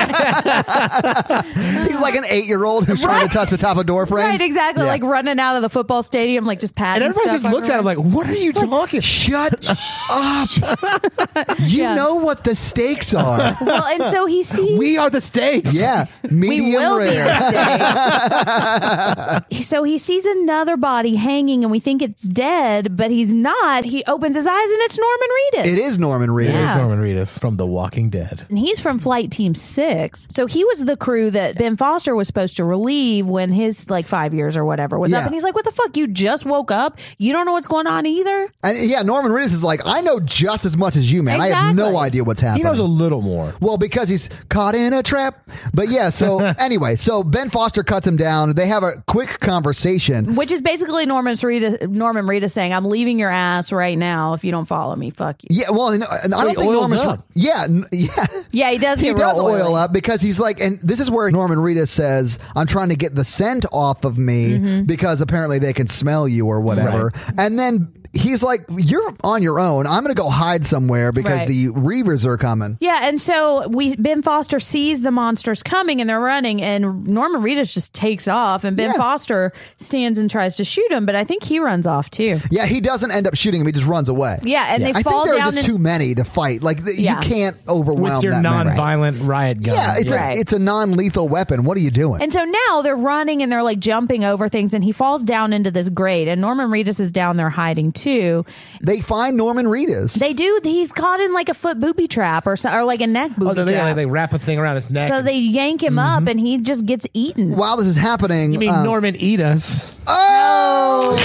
He's like an eight-year-old who's trying to touch the top of door frames. Right, exactly. Yeah. Like running out of the football stadium, like just patting. And everybody stuff just looks at him everywhere. like, what are you talking? Shut up. You Yeah. know what the stakes are. Well, and so he sees. We are the stakes. Yeah, We medium will rare. be the stakes. So he sees another body hanging, and we think it's dead, but he's not. He opens his eyes, and it's Norman Reedus. It is Norman Reedus. It is Yeah. Norman Reedus from The Walking Dead. And he's from Flight Team Six. So he was the crew that Ben Foster was supposed to relieve when his like five years or whatever was Yeah. up. And he's like, what the fuck? You just woke up? You don't know what's going on either? And yeah, Norman Reedus is like, I know just as much as you, man. I have no Exactly. idea what's He happening. knows a little more. Well, because he's caught in a trap. But yeah, so anyway, so Ben Foster cuts him down. They have a quick conversation. Which is basically Norman Reedus, Norman Reedus saying, I'm leaving your ass right now if you don't follow me. Fuck you. Yeah, well, and and I don't he think oils Norman's. up. Yeah, n- yeah. Yeah, he does He get does real oil oily. up because he's like, and this is where Norman Reedus says, I'm trying to get the scent off of me Mm-hmm. because apparently they can smell you or whatever. And then he he's like, you're on your own. I'm going to go hide somewhere because Right. the Reavers are coming. Yeah, and so we Ben Foster sees the monsters coming and they're running, and Norman Reedus just takes off, and Ben Yeah. Foster stands and tries to shoot him, but I think he runs off too. Yeah, he doesn't end up shooting him. He just runs away. Yeah, and they I fall think there are down just in- too many to fight. Like, th- Yeah. you can't overwhelm With your that many. non-violent riot gun. Yeah, it's, Right. a, it's a non-lethal weapon. What are you doing? And so now they're running and they're like jumping over things, and he falls down into this grate, and Norman Reedus is down there hiding too. they find Norman Reedus. They do. He's caught in like a foot booby trap or so, or like a neck booby Oh, they, they, trap. they wrap a thing around his neck. so they yank him up, and he just gets eaten. While this is happening, you mean um, Norman eat us? Oh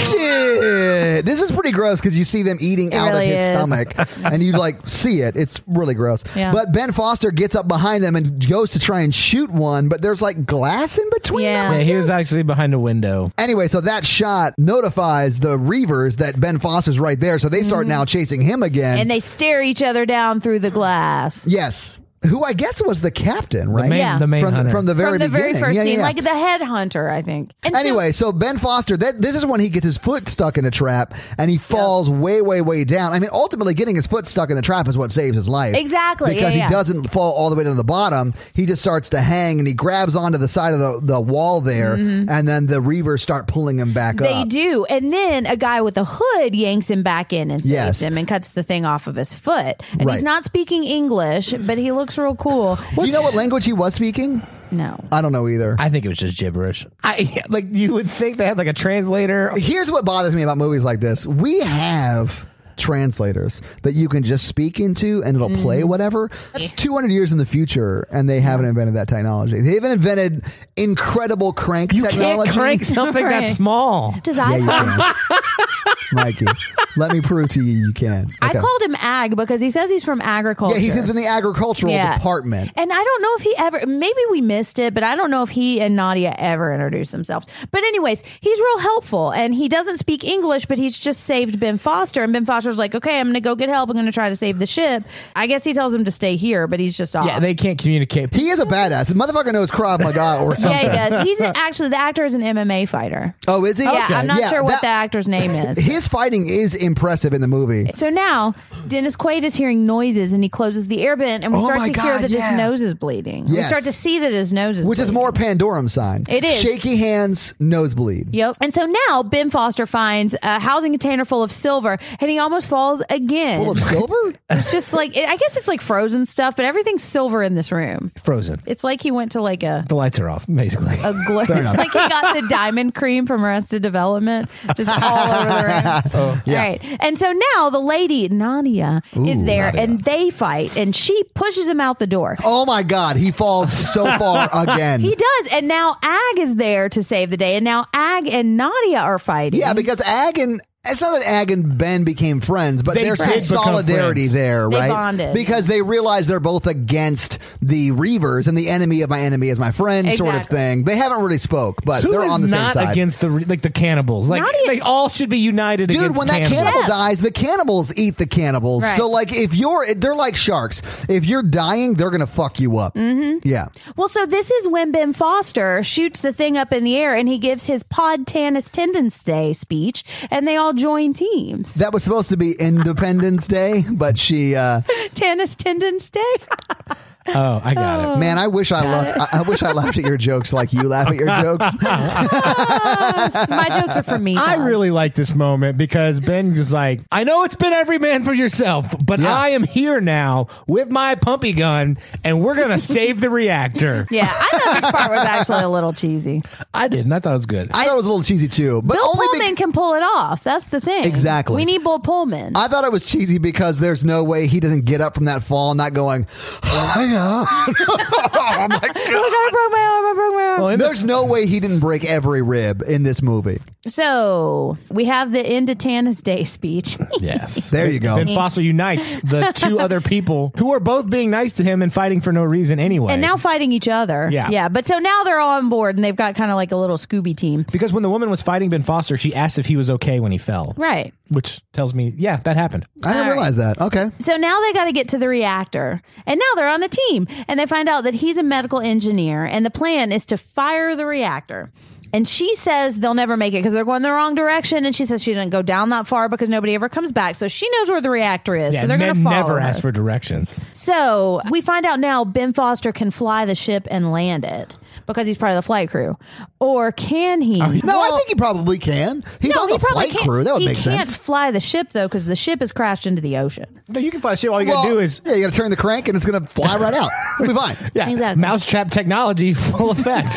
shit! This is pretty gross because you see them eating It out really of his is. stomach, and you like see it. It's really gross. Yeah. But Ben Foster gets up behind them and goes to try and shoot one, but there's like glass in between Yeah. them. I Yeah, he was guess? actually behind a window. Anyway, so that shot notifies the Reavers that Ben Foster's right there, so they start now chasing him again. And they stare each other down through the glass. yes, who I guess was the captain, right? The main, Yeah. the main from, the, hunter. from the very From the beginning. very first Yeah, yeah, scene, yeah. like the headhunter, I think. And so- Anyway, so Ben Foster, that this is when he gets his foot stuck in a trap and he falls way, way, way down. I mean, ultimately, getting his foot stuck in the trap is what saves his life. Exactly, Because yeah, yeah. he doesn't fall all the way to the bottom. He just starts to hang and he grabs onto the side of the, the wall there, and then the Reavers start pulling him back Mm-hmm. They up. do. And then a guy with a hood yanks him back in and saves Yes. him and cuts the thing off of his foot. And Right. he's not speaking English, but he looks real cool. Do you know what language he was speaking? No. I don't know either. I think it was just gibberish. I like you would think they had like a translator. Here's what bothers me about movies like this. We have translators that you can just speak into and it'll play whatever. That's two hundred years in the future and they haven't invented that technology. They haven't invented incredible crank You technology. can't crank something Right. that small. Does Yeah, you iPhone? can. Mikey, let me prove to you you can. I Okay. called him Ag because he says he's from agriculture. Yeah, he's in the agricultural Yeah. department. And I don't know if he ever, maybe we missed it, but I don't know if he and Nadia ever introduced themselves. But anyways, he's real helpful and he doesn't speak English, but he's just saved Ben Foster. And Ben Foster's like, okay, I'm going to go get help. I'm going to try to save the ship. I guess he tells him to stay here, but he's just off. Yeah, they can't communicate. He is a badass. The motherfucker knows Krav Maga or something. Yeah, he does. He's an, actually, the actor is an M M A fighter. Oh, is he? Yeah, I'm not Yeah, sure what that- the actor's name is. His fighting is impressive in the movie. So now Dennis Quaid is hearing noises and he closes the air vent and we Oh start my to hear God, that yeah. his nose is bleeding. We Yes. start to see that his nose is Which is bleeding. more Pandorum sign. It is. Shaky hands, nosebleed. Yep. And so now Ben Foster finds a housing container full of silver and he almost falls again. Full of silver? It's just like, I guess it's like frozen stuff, but everything's silver in this room. Frozen. It's like he went to like a, The lights are off, basically. a glow. It's like he got the diamond cream from Arrested Development just all over the room. Oh, yeah. Right. And so now the lady, Nadia, is there Nadia. and they fight and she pushes him out the door. Oh my God, he falls so far again. He does. And now Ag is there to save the day. And now Ag and Nadia are fighting. Yeah, because Ag and it's not that Ag and Ben became friends, but They there's did some become solidarity friends. there, They right? bonded. Because they realize they're both against the Reavers and the enemy of my enemy is my friend sort of Exactly. thing. They haven't really spoke, but Who they're is on the not same side. against the re- like the cannibals? Like Nadia- they all should be united. Dude, against when that cannibals. cannibal Yeah. dies, the cannibals eat the cannibals. Right. So, like, if you're, they're like sharks. If you're dying, they're going to fuck you up. Mm-hmm. Yeah. Well, so this is when Ben Foster shoots the thing up in the air and he gives his Pod Tanis Tendence Day speech and they all join teams. That was supposed to be Independence Day, but she, uh, Tanis Tendence Day? Oh, I got it. man, I wish I loved, I, I wish I laughed at your jokes like you laugh at your jokes. My jokes are from me. I Todd. really like this moment because Ben was like, I know it's been every man for yourself, but Yeah. I am here now with my pumpy gun and we're going to save the reactor. Yeah, I thought this part was actually a little cheesy. I didn't. I thought it was good. I thought it was a little cheesy too, but Bill only Pullman be- can pull it off. That's the thing. Exactly. We need Bill Pullman. I thought it was cheesy because there's no way he doesn't get up from that fall not going, oh my God. I broke my arm. I broke my arm. Well, in the- There's no way he didn't break every rib in this movie. So we have the end of Tanis Day speech. yes. There you go. Ben Foster unites the two other people who are both being nice to him and fighting for no reason anyway. And now fighting each other. Yeah. Yeah. But so now they're all on board and they've got kind of like a little Scooby team. because when the woman was fighting Ben Foster, she asked if he was okay when he fell. Right. Which tells me, yeah, that happened. I didn't All right. realize that. Okay. So now they got to get to the reactor. And now they're on a team. And they find out that he's a medical engineer. And the plan is to fire the reactor. And she says they'll never make it because they're going the wrong direction. And she says she didn't go down that far because nobody ever comes back. So she knows where the reactor is. Yeah, so they're going to men follow never her. ask for directions. So we find out now Ben Foster can fly the ship and land it because he's part of the flight crew. Or can he? No, Well, I think he probably can. He's no, on he the probably flight can't. crew. That would he make can't sense. fly the ship, though, because the ship has crashed into the ocean. No, you can fly shit. All you Well, gotta do is yeah, you got to turn the crank and it's going to fly right out. It'll be fine. yeah, Exactly. mousetrap technology full effect.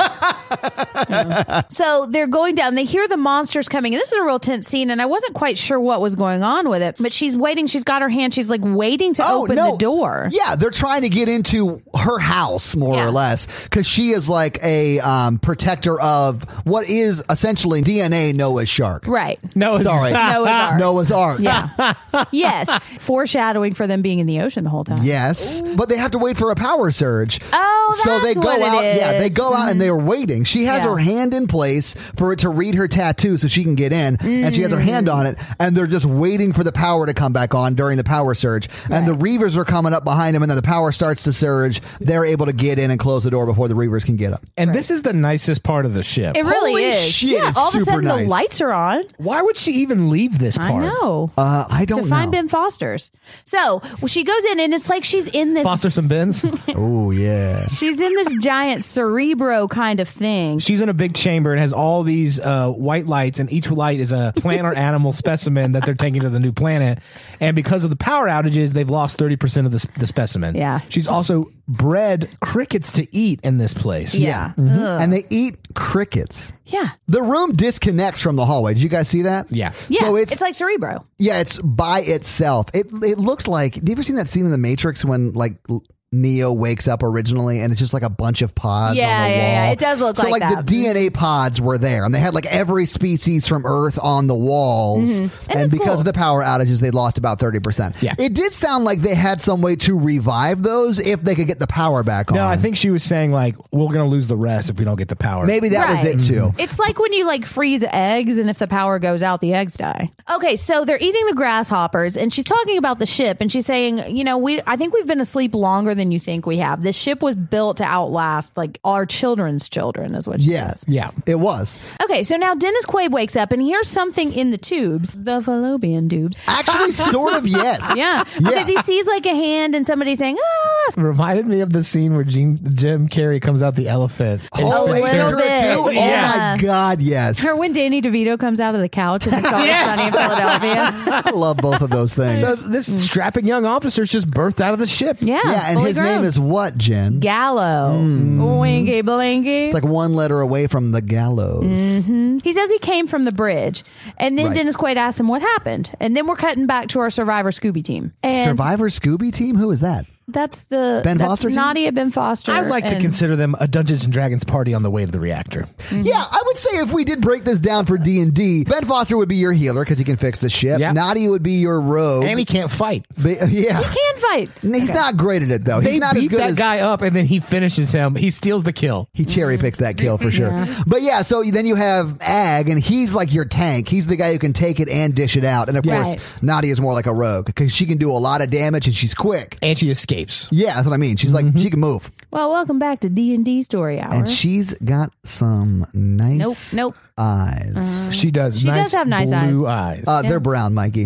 So they're going down. They hear the monsters coming. And this is a real tense scene, and I wasn't quite sure what was going on with it. But she's waiting. She's got her hand. She's like waiting to open the door. Yeah, they're trying to get into her house, more Yeah. or less, because she is like a um, protector of what is essentially D N A Noah's shark. Right. No, it's- Sorry. Noah's Ark. Noah's Ark. Yeah. Yes. Foreshadowing for them being in the ocean the whole time. Yes, but they have to wait for a power surge. Oh, so they that's go what it out. Yeah, they is. go out and they're waiting. She has Yeah. her hand in place for it to read her tattoo, so she can get in, and she has her hand on it, and they're just waiting for the power to come back on during the power surge. And the Reavers are coming up behind them, and then the power starts to surge. They're able to get in and close the door before the Reavers can get up. And this is the nicest part of the ship. It really Holy is. shit, yeah, it's all of a super sudden nice. the lights are on. Why would she even leave this I part? know. Uh, I don't to find know. Ben Foster's. So well, she goes in, and it's like she's in this. Foster some bins. Oh yeah. She's in this giant cerebro kind of thing. She's in a big chamber and has all these uh, white lights, and each light is a plant or animal specimen that they're taking to the new planet. And because of the power outages, they've lost thirty percent of the, the specimen. Yeah. She's also bred crickets to eat in this place. Yeah. Mhm. Ugh. And they eat crickets. Yeah. The room disconnects from the hallway. Did you guys see that? Yeah. Yeah. So it's, it's, like cerebro. yeah, it's by itself. It it looks like. Have you ever seen that scene in The Matrix when like l- Neo wakes up originally and it's just like a bunch of pods Yeah, on the yeah, wall? yeah. It does look so like like that. the D N A pods were there, and they had like every species from Earth on the walls. Mm-hmm. And And, it's because cool. of the power outages, they lost about thirty percent. Yeah. It did sound like they had some way to revive those if they could get the power back on. No, I think she was saying, like, we're going to lose the rest if we don't get the power. maybe that was Right. it too. It's like when you like freeze eggs, and if the power goes out, the eggs die. Okay, so they're eating the grasshoppers, and she's talking about the ship, and she's saying, you know, we I think we've been asleep longer than you think we have. This ship was built to outlast like our children's children, is what she Yeah. says. Yeah. It was. Okay, so now Dennis Quaid wakes up and hears something in the tubes, the fallopian tubes. Actually, sort of, yes. Yeah, because he sees like a hand and somebody saying, ah. Reminded me of the scene where Jim, Jim Carrey comes out the elephant. and Oh, A spends little Enter her- bit. too? Oh Yeah. my God, yes. Or when Danny DeVito comes out of the couch and it's all sunny in Philadelphia. I love both of those things. So this strapping young officer's just birthed out of the ship. Yeah, yeah, and fully his grown. name is what, Jen? Gallo. Winky blinky. It's like one letter away from the gallows. He says he came from the bridge. And then Right. Dennis Quaid asks him what happened. And then we're cutting back to our Survivor Scooby team. And Survivor Scooby team? Who is that? that's the Ben that's Foster team? Nadia Ben Foster. I'd like to and- consider them a Dungeons and Dragons party on the way to the reactor. Yeah, I would say if we did break this down for D and D, Ben Foster would be your healer because he can fix the ship. Yeah. Nadia would be your rogue. And he can't fight. But, yeah. He can fight. He's Okay. not great at it, though. They He's not as beat good that as guy up, and then he finishes him. He steals the kill. He cherry picks that kill for sure. But yeah, so then you have Ag, and he's like your tank. He's the guy who can take it and dish it out. And of Yeah. course, Right. Nadia's more like a rogue because she can do a lot of damage and she's quick. And she escapes. Yeah, that's what I mean. She's like, she can move. Well, welcome back to D and D Story Hour. And she's got some nice Nope, nope. eyes. She does. She nice does have nice blue eyes. Uh, They're brown, Mikey.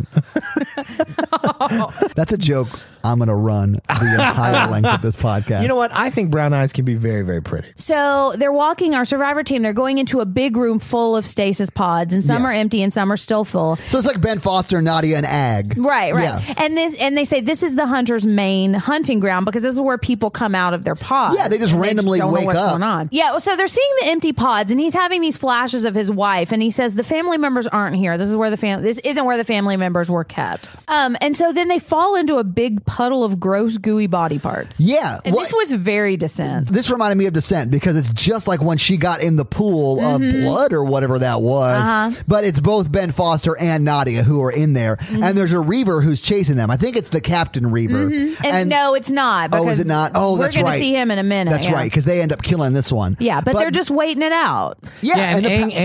That's a joke I'm going to run the entire length of this podcast. You know what? I think brown eyes can be very, very pretty. So they're walking our Survivor team. They're going into a big room full of stasis pods, and some Yes. are empty and some are still full. So it's like Ben Foster, Nadia, and Ag. Right, right. Yeah. And this, and they say this is the hunter's main hunting ground because this is where people come out of their pods. Yeah, they just And randomly don't know wake what's up. Going on. Yeah, well, so they're seeing the empty pods, and he's having these flashes of his wife, and he says the family members aren't here. This is where the fam- This isn't where the family members were kept. Um, and so then they fall into a big puddle of gross, gooey body parts. Yeah. And What- this was very Descent. This reminded me of Descent because it's just like when she got in the pool of blood or whatever that was. Mm-hmm. Uh-huh. But it's both Ben Foster and Nadia who are in there. Mm-hmm. And there's a Reaver who's chasing them. I think it's the Captain Reaver. And, no, it's not. Oh, is because it not? Oh, we're that's gonna right. see him in a minute. That's yeah. right, because they end up killing this one. Yeah, but, they're just waiting it out. Yeah, Yeah, and, the Aang, pa-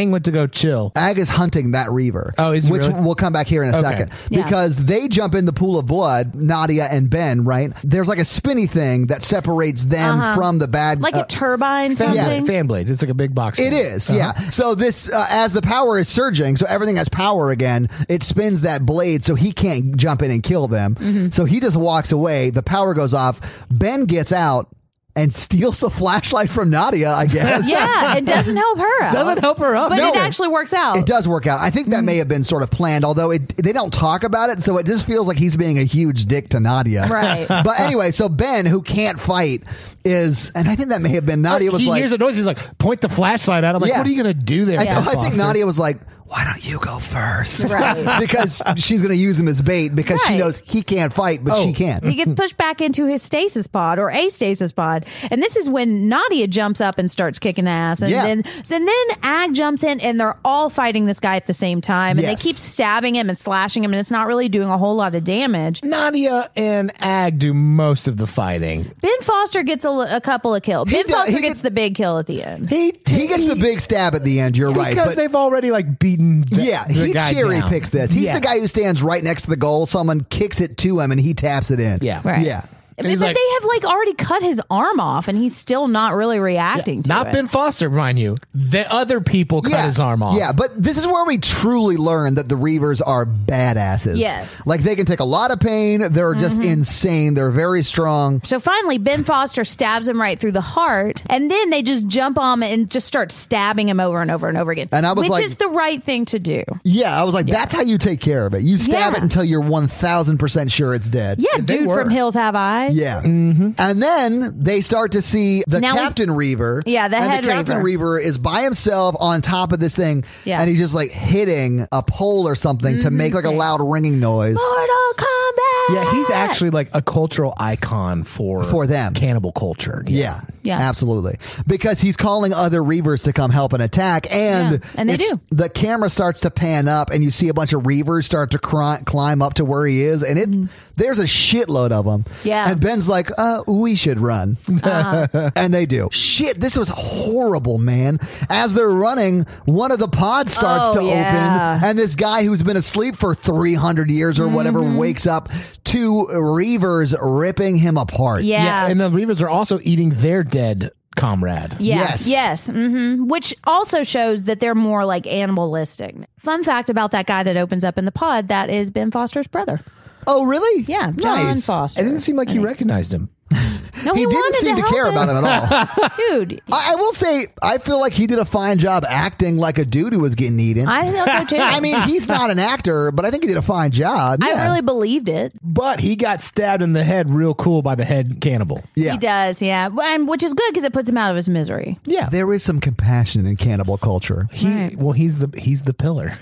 Aang went to go chill. Ag is hunting that Reaver. Oh, is he Which really? we'll come back here in a Okay. second. Yeah. Because they jump in the pool of blood, Nadia and Ben, right? There's like a spinny thing that separates them Uh-huh. from the bad... Like uh, a turbine Fan, something. fan blades. It's like a big box. It fan. is, yeah. So this, uh, as the power is surging, so everything has power again, it spins that blade so he can't jump in and kill them. Mm-hmm. So he just walks away. The power goes off. Ben gets out and steals the flashlight from Nadia, I guess. Yeah, it doesn't help her out. Doesn't help her up. But No. it actually works out. It does work out. I think that may have been sort of planned, although it, they don't talk about it, so it just feels like he's being a huge dick to Nadia. Right. But anyway, so Ben, who can't fight, is, and I think that may have been Nadia was he like, hears a noise. He's like, point the flashlight at him. I'm like, Yeah. what are you going to do there? I, Ben I think Foster? Nadia was like, why don't you go first? Right. Because she's going to use him as bait because she Right. knows he can't fight, but Oh. she can. He gets pushed back into his stasis pod or a stasis pod. And this is when Nadia jumps up and starts kicking ass. And Yeah. then and then Ag jumps in and they're all fighting this guy at the same time. And Yes. they keep stabbing him and slashing him and it's not really doing a whole lot of damage. Nadia and Ag do most of the fighting. Ben Foster gets a, a couple of kills. He Ben does- Foster he gets gets- the big kill at the end. He He gets the big stab at the end, you're right. because But they've already like beaten. The, yeah, the he guy cherry down. picks this. He's Yeah. the guy who stands right next to the goal. Someone kicks it to him and he taps it in. Yeah. Right. Yeah. But, And he's but like- they have like already cut his arm off and he's still not really reacting to Not it. Ben Foster, mind you. The other people cut yeah. his arm off. Yeah, but this is where we truly learn that the Reavers are badasses. Yes. Like they can take a lot of pain. They're just Mm-hmm. insane. They're very strong. So finally, Ben Foster stabs him right through the heart, and then they just jump on him and just start stabbing him over and over and over again. And I was which like- is the right thing to do. Yeah, I was like, that's how you take care of it. You stab Yeah. it until you're one thousand percent sure it's dead. Yeah, They dude were. from Hills Have Eyes. Yeah. And then they start to see the Now he's- Captain Reaver. Yeah, the and head the Captain Reaver. Reaver is by himself on top of this thing. Yeah. And he's just like hitting a pole or something to make like a loud ringing noise. Mortal Kombat. Yeah, he's actually like a cultural icon for For them. cannibal culture. Yeah. Yeah. Absolutely. Because he's calling other Reavers to come help and attack. And, Yeah, and they it's- do. the camera starts to pan up and you see a bunch of Reavers start to cri- climb up to where he is. And it there's a shitload of them. Yeah. And Ben's like, uh, we should run. Uh-huh. And they do. Shit, this was horrible, man. As they're running, one of the pods starts Oh, to yeah. open. And this guy who's been asleep for three hundred years or whatever Mm-hmm. wakes up to Reavers ripping him apart. Yeah. Yeah, and the Reavers are also eating their dead comrade. Yeah. Yes. Yes. hmm Which also shows that they're more like animalistic. Fun fact about that guy that opens up in the pod, that is Ben Foster's brother. Oh, really? Yeah, John Nice. Foster. It didn't seem like you recognized him. No, He, he, didn't wanted seem to, help care about him at all. Dude, I, I will say, I feel like he did a fine job acting like a dude who was getting eaten. I, I feel so too. I mean, he's not an actor, but I think he did a fine job. I Yeah. really believed it. But he got stabbed in the head real cool by the head cannibal. yeah. He does, yeah. And which is good because it puts him out of his misery. Yeah. There is some compassion in cannibal culture. He well he's the he's the pillar.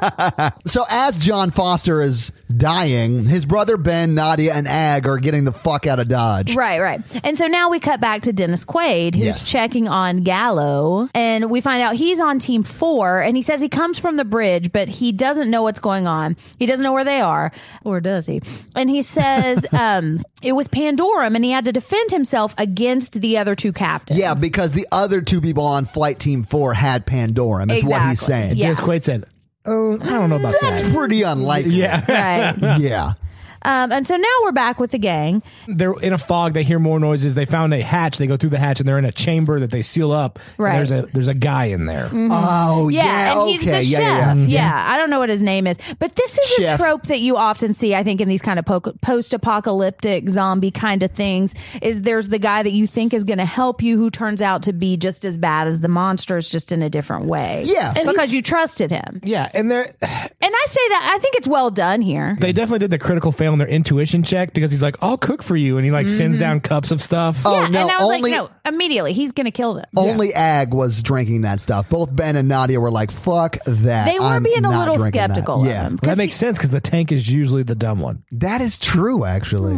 So as John Foster is dying, his brother Ben, Nadia, and Ag are getting the fuck out of Dodge. Right, right. And so now we cut back to Dennis Quaid, who's Yes. checking on Gallo. And we find out he's on team four. And he says he comes from the bridge, but he doesn't know what's going on. He doesn't know where they are. Or does he? And he says um, it was Pandorum and he had to defend himself against the other two captains. Yeah, because the other two people on Flight Team four had Pandorum, is what he's Exactly. saying. Yeah. Dennis Quaid said, "Oh, I don't know about That's that." pretty unlikely. Yeah. Right. Yeah. Um, and so now we're back with the gang. They're in a fog. They hear more noises. They found a hatch. They go through the hatch and they're in a chamber that they seal up. And Right. There's a there's a guy in there. Oh, Yeah, yeah. and okay. he's the yeah, chef. yeah, Yeah, yeah. I don't know what his name is, but this is Chef. a trope that you often see, I think, in these kind of po- post-apocalyptic zombie kind of things. Is there's the guy that you think is going to help you, who turns out to be just as bad as the monsters, just in a different way. Yeah. And because he's- you trusted him. Yeah, and they're And I say that I think it's well done here. they definitely did the critical fail in their intuition check because he's like, "I'll cook for you," and he like sends down cups of stuff. Oh, yeah, no, and I was only- like, no, immediately he's going to kill them. Only Ag was drinking that stuff. Both Ben and Nadia were like, fuck that. They were I'm being a not little drinking that." skeptical of Yeah. him. Well, that makes sense because the tank is usually the dumb one. That is true, actually.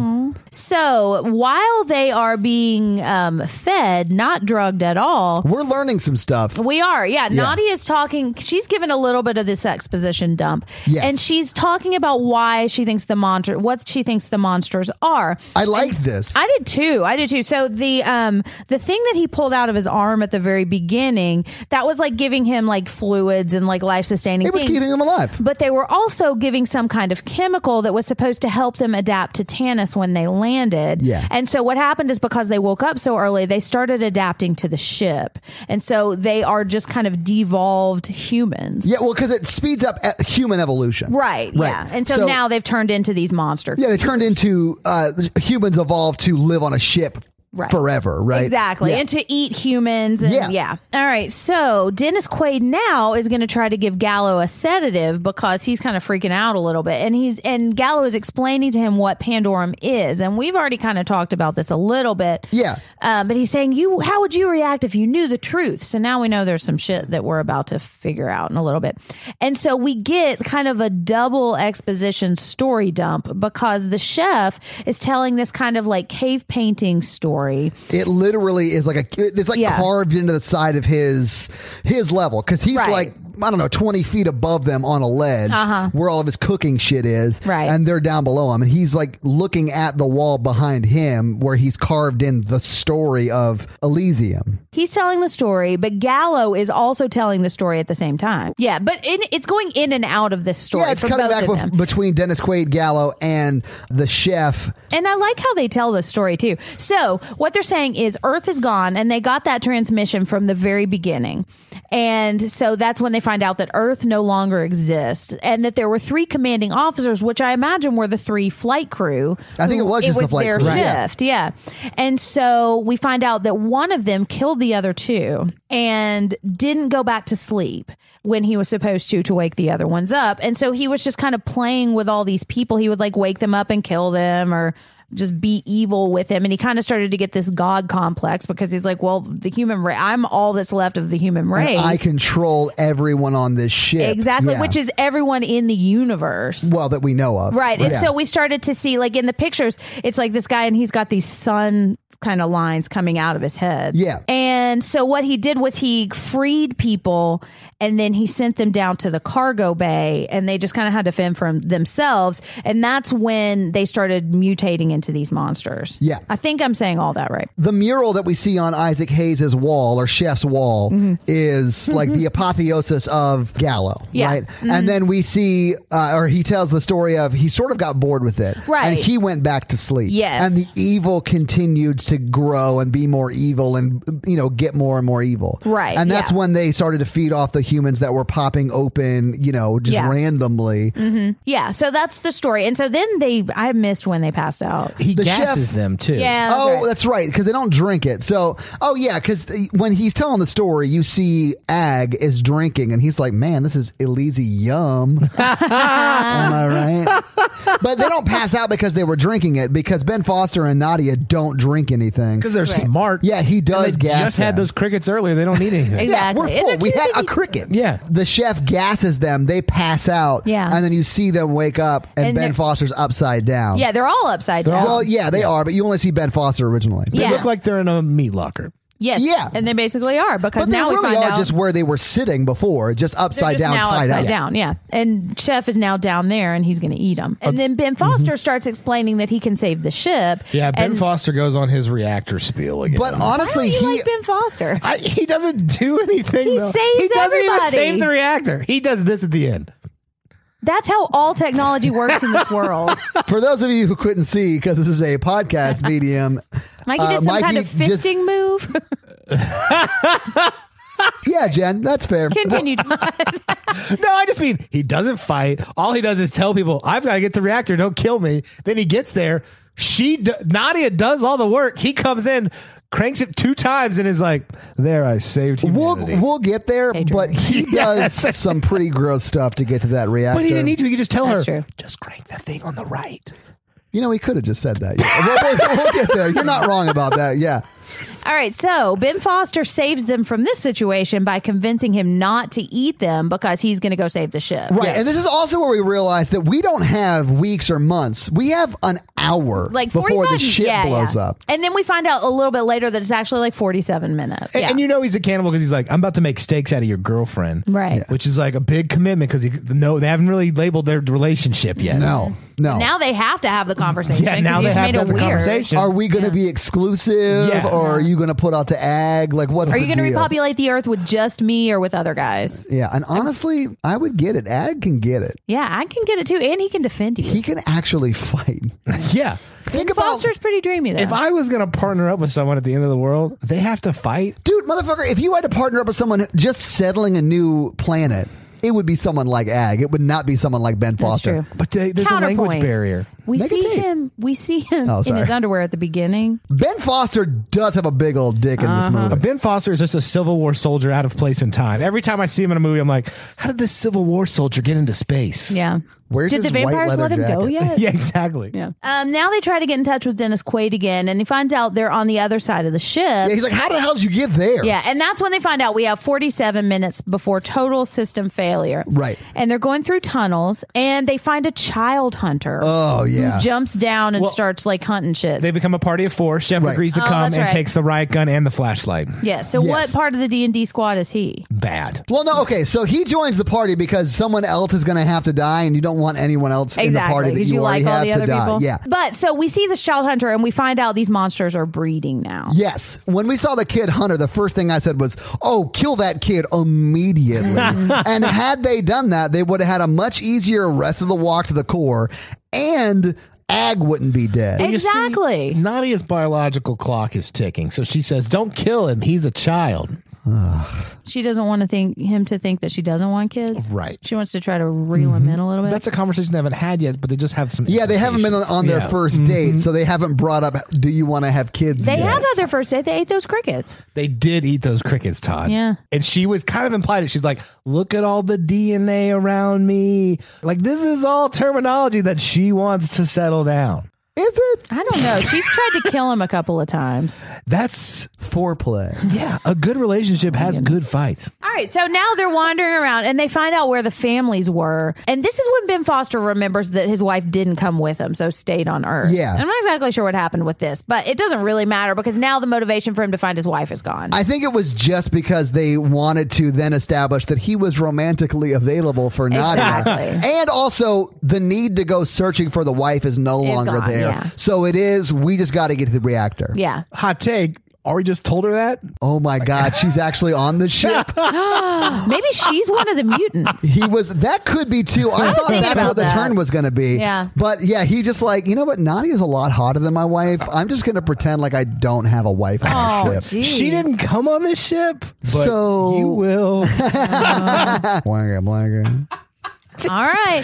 So while they are being um, fed, not drugged at all, We're learning some stuff. we are. Yeah. Yeah. Nadia is talking. She's given a little bit of this exposition dump. Yes. And she's talking about why she thinks the monster, what she thinks the monsters are. I like this. I did too. I did too. So the um the thing that he pulled out of his arm at the very beginning, that was like giving him like fluids and like life sustaining. It was things. keeping him alive. But they were also giving some kind of chemical that was supposed to help them adapt to Tanis when they landed. Yeah. And so what happened is because they woke up so early, they started adapting to the ship, and so they are just kind of devolved humans. Yeah, well, because it speeds up e- human evolution. Right, Right. yeah. And so, So- now they've turned into these monster. Yeah, they turned into uh, humans evolved to live on a ship Right. forever, right? Exactly. Yeah. And to eat humans. And Yeah. yeah. All right. So Dennis Quaid now is going to try to give Gallo a sedative because he's kind of freaking out a little bit. And he's, and Gallo is explaining to him what Pandorum is. And we've already kind of talked about this a little bit. Yeah. Uh, but he's saying, you, how would you react if you knew the truth? So now we know there's some shit that we're about to figure out in a little bit. And so we get kind of a double exposition story dump because the chef is telling this kind of like cave painting story. It literally is like a it's like Yeah. carved into the side of his his level because he's Right. like I don't know twenty feet above them on a ledge Uh-huh. where all of his cooking shit is, Right. and they're down below him, and he's like looking at the wall behind him where he's carved in the story of Elysium. He's telling the story, but Gallo is also telling the story at the same time. Yeah, but in, it's going in and out of this story. Yeah, it's for coming both back of them. bef- between Dennis Quaid, Gallo, and the chef. And I like how they tell this story too. So what they're saying is Earth is gone, and they got that transmission from the very beginning. And so that's when they find out that Earth no longer exists, and that there were three commanding officers, which I imagine were the three flight crew. I think it who- was just the flight their crew. Right. shift. Yeah. And so we find out that one of them killed the other two and didn't go back to sleep when he was supposed to to wake the other ones up. And so he was just kind of playing with all these people. He would like wake them up and kill them or just be evil with him. And he kind of started to get this God complex because he's like, well, the human race, I'm all that's left of the human race. I control everyone on this ship. Exactly. Yeah. Which is everyone in the universe. well that we know of, Right. And Yeah. so we started to see, like in the pictures, it's like this guy and he's got these sun kind of lines coming out of his head. Yeah. And so what he did was he freed people and then he sent them down to the cargo bay and they just kind of had to fend for themselves. And that's when they started mutating into these monsters. Yeah. I think I'm saying all that right. the mural that we see on Isaac Hayes' wall or chef's wall Mm-hmm. is like the apotheosis of Gallo, Yeah. right? Mm-hmm. And then we see, uh, or he tells the story of he sort of got bored with it, Right. And he went back to sleep, Yes. And the evil continued to grow and be more evil, and you know get more and more evil, Right, And that's yeah. when they started to feed off the humans that were popping open, you know, just Yeah. randomly. Yeah. So that's the story. And so then they, I missed when they passed out. He The gasses chef- them too. Yeah. That's Oh, right. that's right, because they don't drink it. So, oh yeah, because when he's telling the story, you see Ag is drinking, and he's like, "Man, this is Elysium." Am I right? But they don't pass out because they were drinking it. Because Ben Foster and Nadia don't drink anything. Because they're smart. Yeah, he does And they gas just had them. those crickets earlier. They don't need anything. Exactly. Yeah, we're And full. they're We too had a busy- cricket. Yeah. The chef gasses them. They pass out. Yeah. And then you see them wake up, and, And Ben they're- Foster's upside down. Yeah. They're all upside down. Well, yeah, they are, but you only see Ben Foster originally. They Yeah. look like they're in a meat locker. Yes. Yeah. And they basically are because But they now we really find are out just where they were sitting before, just they're upside just down, now tied upside up. down. Yeah. And Chef is now down there and he's going to eat them. And then Ben Foster starts explaining that he can save the ship. Yeah, Ben and Foster goes on his reactor spiel again. But Why honestly, don't you he like Ben Foster? I, he doesn't do anything. He though. saves He doesn't even everybody. save the reactor. He does this at the end. That's how all technology works in this world. for those of you who couldn't see, because this is a podcast medium, Mikey uh, did some kind Mikey of just- fisting move. yeah, Jen, that's fair. Continue. Todd. No, I just mean he doesn't fight. All he does is tell people, "I've got to get the reactor. Don't kill me." Then he gets there. She d- Nadia does all the work. He comes in, cranks it two times, and is like, "There, I saved We'll humanity." we'll get there, but he does Yes. some pretty gross stuff to get to that reactor. but he didn't need to. He could just tell That's her, true. "Just crank that thing on the right." You know, he could have just said that. Yeah. we'll, we'll- we'll get there. You're not wrong about that. Yeah. All right, so Ben Foster saves them from this situation by convincing him not to eat them because he's going to go save the ship. Right. And this is also where we realize that we don't have weeks or months. We have an hour like before forty-five the ship yeah, blows yeah. up. And then we find out a little bit later that it's actually like forty-seven minutes. And, yeah. and you know he's a cannibal because he's like, I'm about to make steaks out of your girlfriend. Right. Yeah. Which is like a big commitment because no, they haven't really labeled their relationship yet. No, no. Now they have to have the conversation. Yeah, now 'cause they you've have made to it have the weird. conversation. Are we going to be exclusive, Yeah. or are you going to put out to Ag? Like, what's Are the you going to deal? repopulate the earth with just me or with other guys? Yeah, and honestly, I would get it. Ag can get it. Yeah, I can get it too, and he can defend you. He can actually fight. Yeah. Think Ben about, Foster's pretty dreamy though. If I was going to partner up with someone at the end of the world, they have to fight. dude, motherfucker. If you had to partner up with someone just settling a new planet, it would be someone like Ag. It would not be someone like Ben That's Foster. true. But they, there's a language Counterpoint. barrier. we Make a see tape. him, we see him Oh, in sorry. his underwear at the beginning. Ben Foster does have a big old dick in this movie. Ben Foster is just a Civil War soldier out of place and time. Every time I see him in a movie, I'm like, how did this Civil War soldier get into space? Yeah. Where's Did his the white vampires leather let him go jacket? yet? Yeah, exactly. Yeah. Um, now they try to get in touch with Dennis Quaid again, and he finds out they're on the other side of the ship. Yeah, he's like, how the hell did you get there? Yeah, and that's when they find out we have forty-seven minutes before total system failure. Right. And they're going through tunnels, and they find a child hunter Oh, yeah. who jumps down and Well, starts like hunting shit. They become a party of four. Chef Right. agrees to Oh, come that's and right. takes the riot gun and the flashlight. yeah, so Yes. what part of the D and D squad is he? Bad. Well, no, okay. So he joins the party because someone else is going to have to die, and you don't want anyone else in the party that because you, you already like all have the to other die. people. Yeah. But so we see this child hunter, and we find out these monsters are breeding now. Yes. When we saw the kid Hunter, the first thing I said was, oh, kill that kid immediately. And had they done that, they would have had a much easier rest of the walk to the core, and Ag wouldn't be dead. Hey, You see, Exactly. Nadia's biological clock is ticking, so she says, "Don't kill him. He's a child." She doesn't want to think him to think that she doesn't want kids. Right. She wants to try to reel him in a little bit. That's a conversation they haven't had yet, but they just have some. Yeah, they haven't been on, on their Yeah. first date, so they haven't brought up, do you want to have kids? they yet? have had their first date. They ate those crickets. They did eat those crickets, Todd. Yeah. And she was kind of implied it. She's like, look at all the D N A around me. Like, this is all terminology that she wants to settle down. Is it? I don't know. She's tried to kill him a couple of times. That's, Foreplay. yeah, a good relationship has good fights. All right, so now they're wandering around and they find out where the families were. And this is when Ben Foster remembers that his wife didn't come with him, so stayed on Earth. Yeah. I'm not exactly sure what happened with this, but it doesn't really matter because now the motivation for him to find his wife is gone. I think it was just because they wanted to then establish that he was romantically available for Nadia. Exactly. And also, the need to go searching for the wife is no Is longer gone, there. yeah. So it is, we just got to get to the reactor. yeah. Hot take. Ari just told her that. Oh my God, she's actually on the ship. Maybe she's one of the mutants. He was, that could be too. I, was thought thinking that's about what the that. turn was going to be. Yeah. But yeah, he just like, you know what? Nadia's a lot hotter than my wife. I'm just going to pretend like I don't have a wife on Oh, the ship. geez. She didn't come on this ship. But So- you will. Blagger, blagger. All right.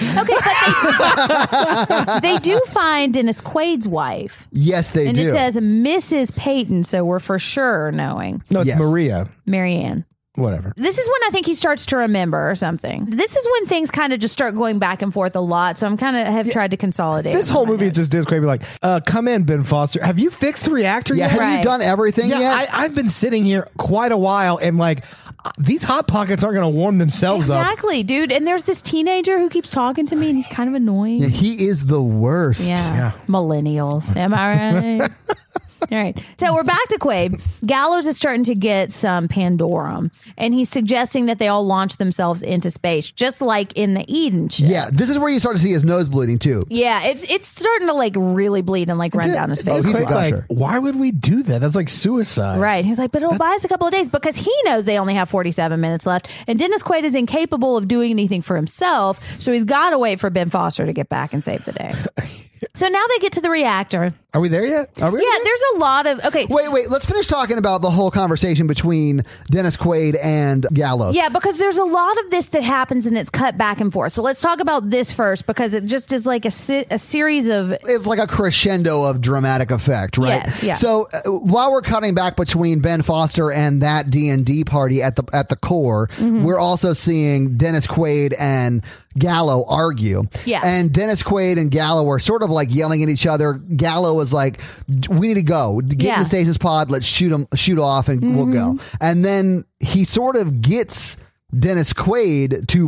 Okay, but they, they do find Dennis Quaid's wife. Yes, they And do. it says Missus Peyton, so we're for sure knowing. No, it's Yes. Maria. Marianne. Whatever. This is when I think he starts to remember or something. This is when things kind of just start going back and forth a lot. So I'm kind of have tried to consolidate. This them whole in my movie notes. just did crazy. Like, uh, come in, Ben Foster. Have you fixed the reactor yeah, yet? have you Right. done everything Yeah, yet? I, I've been sitting here quite a while, and like, uh, these hot pockets aren't going to warm themselves up. Exactly, dude. And there's this teenager who keeps talking to me, and he's kind of annoying. Yeah, he is the worst. Yeah. Yeah. Millennials. Am I right? All right. So we're back to Quaid. Gallows is starting to get some Pandorum, and he's suggesting that they all launch themselves into space, just like in the Eden ship. Yeah, this is where you start to see his nose bleeding too. Yeah, it's it's starting to like really bleed and like run down his Oh, face. he's a Quaid's like, gusher. why would we do that? That's like suicide. Right. He's like, but it'll buy us a couple of days because he knows they only have forty-seven minutes left. And Dennis Quaid is incapable of doing anything for himself. So he's got to wait for Ben Foster to get back and save the day. So now they get to the reactor. Are we there yet? Are we? Yeah, there's a lot of. Okay. Wait, wait. Let's finish talking about the whole conversation between Dennis Quaid and Gallows. Yeah, because there's a lot of this that happens and it's cut back and forth. So let's talk about this first because it just is like a, se- a series of. It's like a crescendo of dramatic effect, right? Yes, yeah. So uh, while we're cutting back between Ben Foster and that D and D party at the at the core, Mm-hmm. we're also seeing Dennis Quaid and Gallo argue. Yeah. And Dennis Quaid and Gallo are sort of like yelling at each other. Gallo is like, "We need to go. Get Yeah. in the stasis pod. Let's shoot him. Shoot off, and we'll go." And then he sort of gets Dennis Quaid to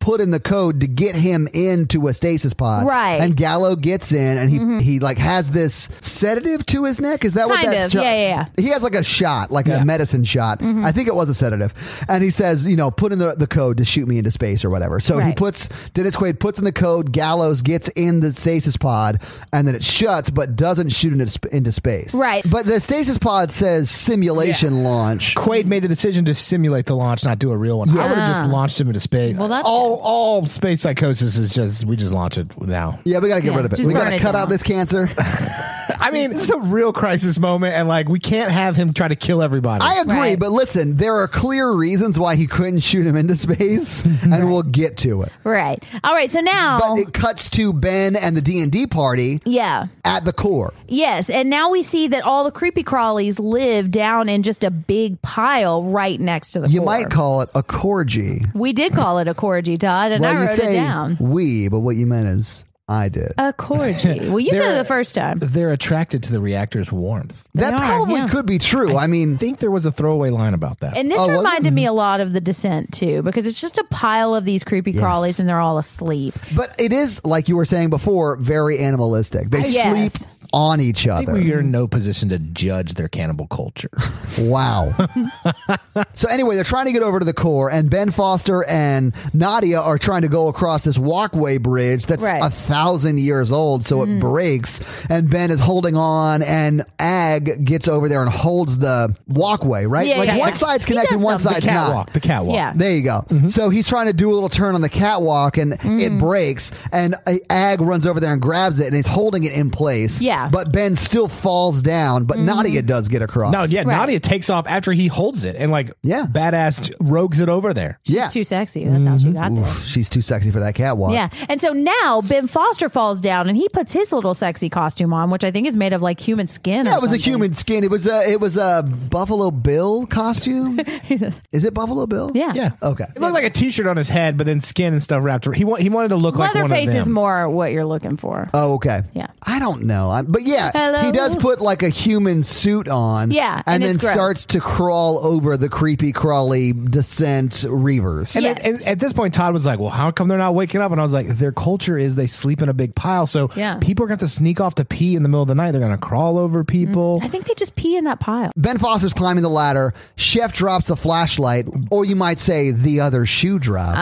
put in the code to get him into a stasis pod. Right. And Gallo gets in and he, mm-hmm. he like has this sedative to his neck. Is that kind what that's? Of. Yeah, yeah, yeah. He has like a shot, like yeah. a medicine shot. Mm-hmm. I think it was a sedative. And he says, you know, put in the, the code to shoot me into space or whatever. So right. he puts, Dennis Quaid puts in the code, Gallows gets in the stasis pod, and then it shuts, but doesn't shoot into, into space. Right. But the stasis pod says simulation yeah. launch. Quaid made the decision to simulate the launch, not do a real one. Yeah. I would have just launched him into space. Well, that's all, good. all space psychosis is just, we just launch it now. Yeah, we got to get yeah, rid of it. just We got to it cut down. out this cancer. I mean, it's a real crisis moment, and like we can't have him try to kill everybody. I agree, Right. but listen, there are clear reasons why he couldn't shoot him into space, and we'll get to it. Right. All right. So now, But it cuts to Ben and the D and D party yeah. at the core. Yes, and now we see that all the creepy crawlies live down in just a big pile right next to the You core. might call it a corgi. We did call it a corgi, Todd, and well, I you wrote say it down. we, but what you meant is I did. A corgi. Well, you said They're- it the first time. They're attracted to the reactor's warmth. that are, probably yeah. could be true. I, mean, I think there was a throwaway line about that. And this Oh, was it? reminded me a lot of The Descent, too, because it's just a pile of these creepy Yes. crawlies and they're all asleep. but it is, like you were saying before, very animalistic. They Yes. sleep on each I think other. we are in no position to judge their cannibal culture. Wow. So anyway, they're trying to get over to the core, and Ben Foster and Nadia are trying to go across this walkway bridge that's Right. a thousand years old, so it breaks, and Ben is holding on, and Ag gets over there and holds the walkway, right? Yeah, like yeah, one yeah. side's He connected, does one something. side's not. Catwalk. The catwalk. Yeah. There you go. So he's trying to do a little turn on the catwalk, and it breaks, and Ag runs over there and grabs it, and he's holding it in place. Yeah. But Ben still falls down, but Nadia does get across. No, yeah, Right. Nadia takes off after he holds it and like Yeah. badass rogues it over there. Yeah. Too sexy. That's how she got there. She's too sexy for that catwalk. Yeah. And so now Ben Foster falls down and he puts his little sexy costume on, which I think is made of like human skin. Yeah, or it was a something. human skin. It was a it was a Buffalo Bill costume. Is it Buffalo Bill? Yeah. Yeah. Okay. It looked like a t-shirt on his head, but then skin and stuff wrapped around. He, wa- he wanted to look like one Leatherface of them. is more what you're looking for. Oh, okay. Yeah. I don't know. I, but yeah, Hello? he does put like a human suit on. Yeah, And, and then it's gross. starts to crawl over the creepy crawly descent reavers. And, Yes. at, and at this point, Todd was like, well, how come they're not waking up? And I was like, their culture is they sleep in a big pile. So Yeah. people are going to have to sneak off to pee in the middle of the night. They're going to crawl over people. I think they just pee in that pile. Ben Foster's climbing the ladder. Chef drops the flashlight, or you might say the other shoe drops.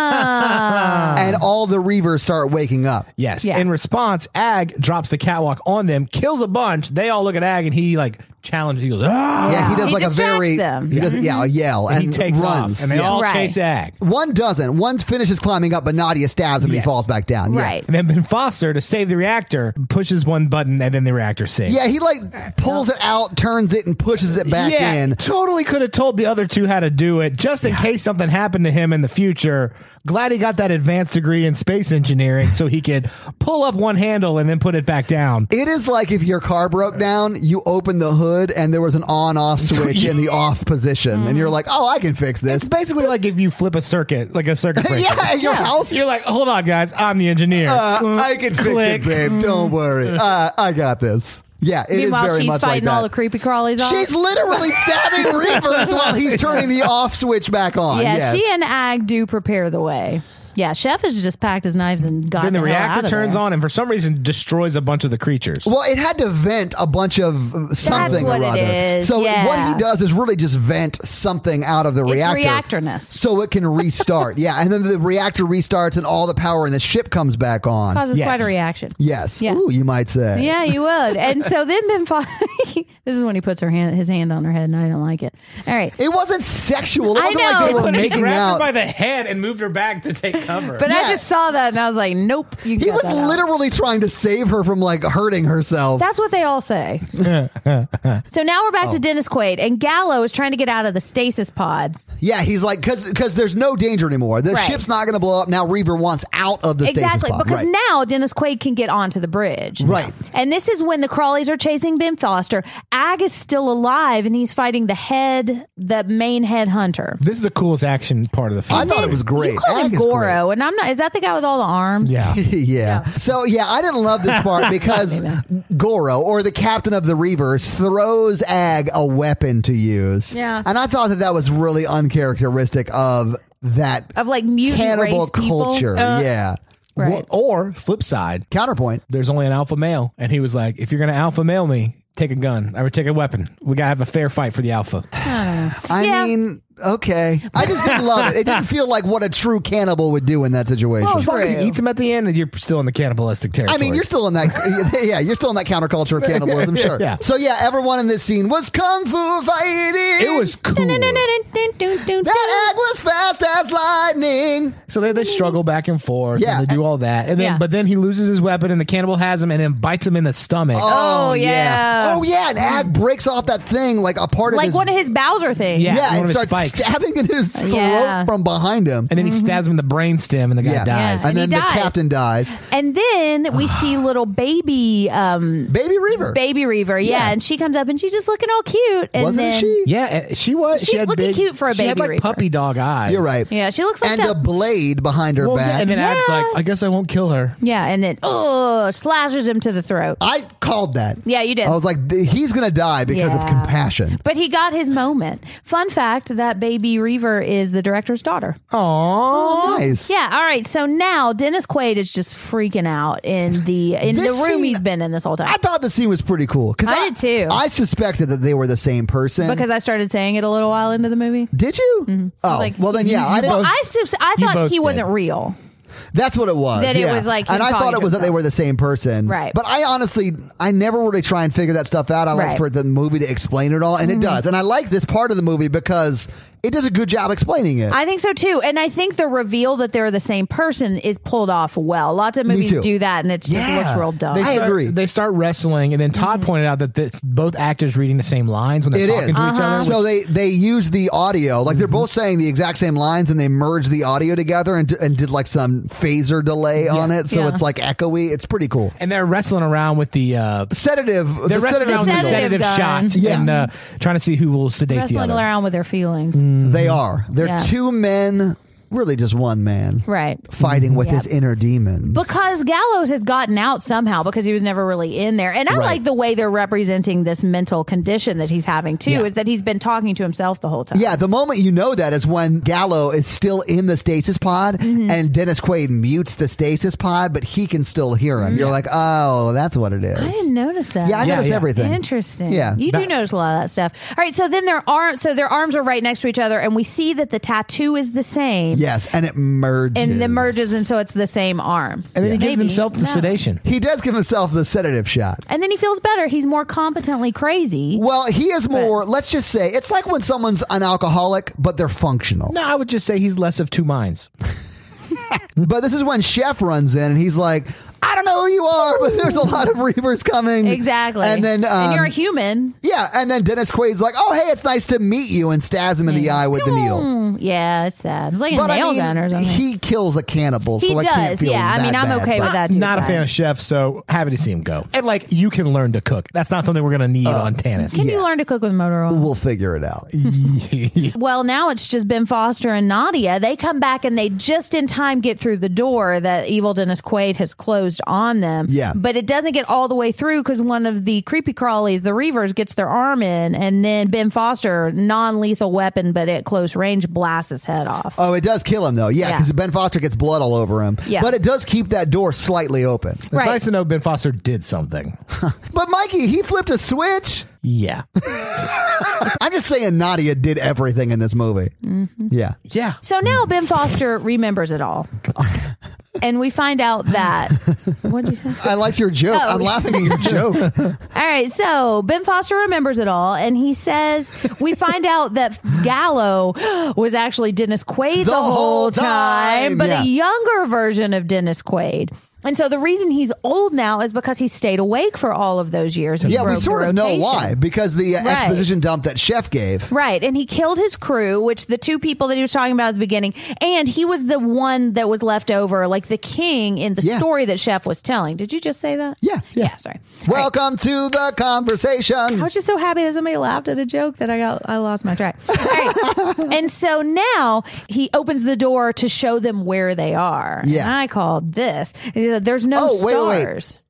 Ah. And all the reavers start waking up. Yes. Yeah. In response, Ag drops the catwalk on them, kills a bunch. They all look at Ag and he like challenges. He goes, ah! Yeah, he does He like a distracts very them. he does yeah, a yell and, And he takes runs. off. And they Yeah. all Right. chase Ag. One doesn't. One finishes climbing up, but Nadia stabs him and Yes. he falls back down. Yeah. Right. And then Ben Foster, to save the reactor, pushes one button and then the reactor sinks. Yeah, he like pulls it out, turns it, and pushes it back yeah, in. totally could have told the other two how to do it just in case something happened to him in the future. Glad he got that advanced degree in space engineering so he could pull up one handle and then put it back down. It is like if your car broke down, you open the hood and there was an on-off switch in the off position, and you're like, "Oh, I can fix this." It's basically like if you flip a circuit, like a circuit breaker. yeah, at your Yeah. house. You're like, hold on, guys, I'm the engineer. Uh, I can Click. fix it, babe. Don't worry. Uh, I got this. Yeah, it is Meanwhile, very she's much like fighting that. all the creepy crawlies off. She's literally stabbing reavers while he's turning the off switch back on. yeah, yes. she and Ag do prepare the way. Yeah, Chef has just packed his knives and got Then the hell out reactor of turns there. on and for some reason destroys a bunch of the creatures. Well, it had to vent a bunch of uh, something what or it other. is, So yeah. what he does is really just vent something out of the It's reactor. reactorness. So it can restart. Yeah, and then the reactor restarts and all the power in the ship comes back on. Causes Yes. quite a reaction. Yes. Yeah. Ooh, you might say. Yeah, you would. And so then Ben Foster, this is when he puts her hand, his hand on her head, and I don't like it. All right. It wasn't sexual. It I wasn't know. like they were But He making grabbed her out. by the head and moved her back to take cover. But Yeah. I just saw that and I was like, nope. You He got was that out. literally trying to save her from like hurting herself. That's what they all say. So now we're back Oh. to Dennis Quaid, and Gallo is trying to get out of the stasis pod. Yeah, he's like, because because there's no danger anymore. The Right. ship's not going to blow up. Now Reaver wants out of the Exactly, stasis pod. because Right. now Dennis Quaid can get onto the bridge. Right. And this is when the crawlies are chasing Ben Foster. Ag is still alive, and he's fighting the head, the main head hunter. This is the coolest action part of the film. I thought it was great. You call him Ag is great. Goro, and I'm not. Is that the guy with all the arms? yeah. yeah. So yeah, I didn't love this part because Goro, or the captain of the Reavers, throws Ag a weapon to use. Yeah. And I thought that that was really uncharacteristic of that Of like mutant cannibal race people? culture. Uh, yeah. Right. Or, or flip side, Counterpoint. there's only an alpha male, and he was like, if you're gonna alpha male me, take a gun. I would take a weapon. We gotta have a fair fight for the alpha. I Yeah. mean, okay. I just didn't love it. It didn't feel like what a true cannibal would do in that situation. Well, as long as True. he eats him at the end, and you're still in the cannibalistic I territory. mean, you're still in that. Yeah, you're still in that counterculture of cannibalism, sure. Yeah. So yeah, everyone in this scene was kung fu fighting. It was cool. That egg was fast as lightning. So they, they struggle back and forth, Yeah. and they do all that, and then Yeah. but then he loses his weapon, and the cannibal has him, and then bites him in the stomach. Oh, yeah. Oh yeah, and Ag breaks off that thing like a part of Like his. one of his Bowser things. Yeah. yeah, one and of his starts spikes. stabbing in his throat Yeah. from behind him. And then he stabs him in the brain stem, and the guy yeah. dies. Yeah. And, And then he the dies. captain dies. And then we see little baby um Baby Reaver. baby Reaver. Yeah. Yeah. And she comes up and she's just looking all cute. And Wasn't then, she? Yeah, and she was. She's she had looking big, cute for a she had baby like reaper. puppy dog eyes. You're right. Yeah, she looks like And that. a blade behind her Well, yeah, back. and then Ag's Yeah. like, I guess I won't kill her. yeah, and then oh slashes him to the throat. I called that. Yeah, you did. I was like, th- he's going to die because of Yeah. compassion. But he got his moment. Fun fact, that baby Reaver is the director's daughter. Aww. Nice. Yeah, all right. So now Dennis Quaid is just freaking out in the in This the room scene- he's been in this whole time. I thought the scene was pretty cool. 'Cause I did too. I suspected that they were the same person. because I started saying it a little while into the movie. Did you? Oh, Like, well then, yeah. I didn't. Well, I, sus- I you thought both he did. wasn't real. That's what it was. That it yeah. was like him and I thought talking it to was that they himself. were the same person. Right. But I honestly, I never really try and figure that stuff out. I like Right. for the movie to explain it all, and Mm-hmm. it does. And I like this part of the movie because it does a good job explaining it. I think so too. And I think the reveal that they're the same person is pulled off well. Lots of Me movies too. do that and it just Yeah. looks real dumb. They I start, agree. They start wrestling, and then Todd Mm-hmm. pointed out that this, both actors reading the same lines when they're It talking is. to Uh-huh. each other. So which- they they use the audio, like Mm-hmm. they're both saying the exact same lines, and they merge the audio together and, d- and did like some phaser delay on it, so Yeah. it's like echoey. It's pretty cool. and they're wrestling around with the. Uh, Sedative. they're the wrestling sedative around with the Sedative sedative gun. shot Yeah. and uh, trying to see who will sedate the Wrestling other. around with their feelings. They are. They're Yeah. two men, really just one man, Right. fighting with Yep. his inner demons. Because Gallows has gotten out somehow because he was never really in there. And I Right. like the way they're representing this mental condition that he's having too, Yeah. is that he's been talking to himself the whole time. Yeah, the moment you know that is when Gallo is still in the stasis pod Mm-hmm. and Dennis Quaid mutes the stasis pod, but he can still hear him. You're like, oh, that's what it is. I didn't notice that. Yeah, I Yeah, noticed yeah. everything. Interesting. Yeah. You do That- notice a lot of that stuff. All right, so then their arms so their arms are right next to each other and we see that the tattoo is the same. Yes, and it merges. And it merges and so it's the same arm. and then he gives Maybe. himself the No. sedation. He does give himself the sedative shot. And then he feels better. He's more competently crazy. Well, he is more, let's just say, it's like when someone's an alcoholic, but they're functional. No, I would just say he's less of two minds. But this is when Chef runs in and he's like, I don't know who you are, but there's a lot of Reavers coming. Exactly. And then, um, and you're a human. yeah, and then Dennis Quaid's like, oh, hey, it's nice to meet you, and stabs him in the eye with the needle. Mm, yeah, it's sad. It's like a But nail I mean, gun or something. he kills a cannibal, He so I can't does, feel yeah. I that mean, I'm bad, okay but- with that too. Not a but- fan of chefs, so happy to see him go. And like, you can learn to cook. That's not something we're going to need on Tanis. Can Yeah. you learn to cook with motor oil? We'll figure it out. Well, now it's just Ben Foster and Nadia. They come back and they just in time get through the door that evil Dennis Quaid has closed on them. Yeah. But it doesn't get all the way through because one of the creepy crawlies, the Reavers, gets their arm in, and then Ben Foster, non-lethal weapon, but at close range, blasts his head off. Oh, it does kill him, though. Yeah, Yeah. because Ben Foster gets blood all over him. Yeah. But it does keep that door slightly open. It's Right. nice to know Ben Foster did something. But Mikey, he flipped a switch. Yeah. I'm just saying Nadia did everything in this movie. Mm-hmm. Yeah. Yeah. So now Ben Foster remembers it all. And we find out that what did you say? I liked your joke. Oh. I'm laughing at your joke. All right, so Ben Foster remembers it all, and he says we find out that Gallo was actually Dennis Quaid the, The whole whole time, time, but yeah. a younger version of Dennis Quaid. And so the reason he's old now is because he stayed awake for all of those years. And Yeah, we broke sort the of know rotation. why. Because the uh, Right. exposition dump that Chef gave. Right. And he killed his crew, which the two people that he was talking about at the beginning. And he was the one that was left over, like the king in the Yeah. story that Chef was telling. Did you just say that? Yeah. Yeah, sorry. All right. Welcome to the conversation. I was just so happy that somebody laughed at a joke that I got I lost my track. All right. And so now he opens the door to show them where they are. Yeah. And I called this. He said, there's no Oh, wait, wait. stars.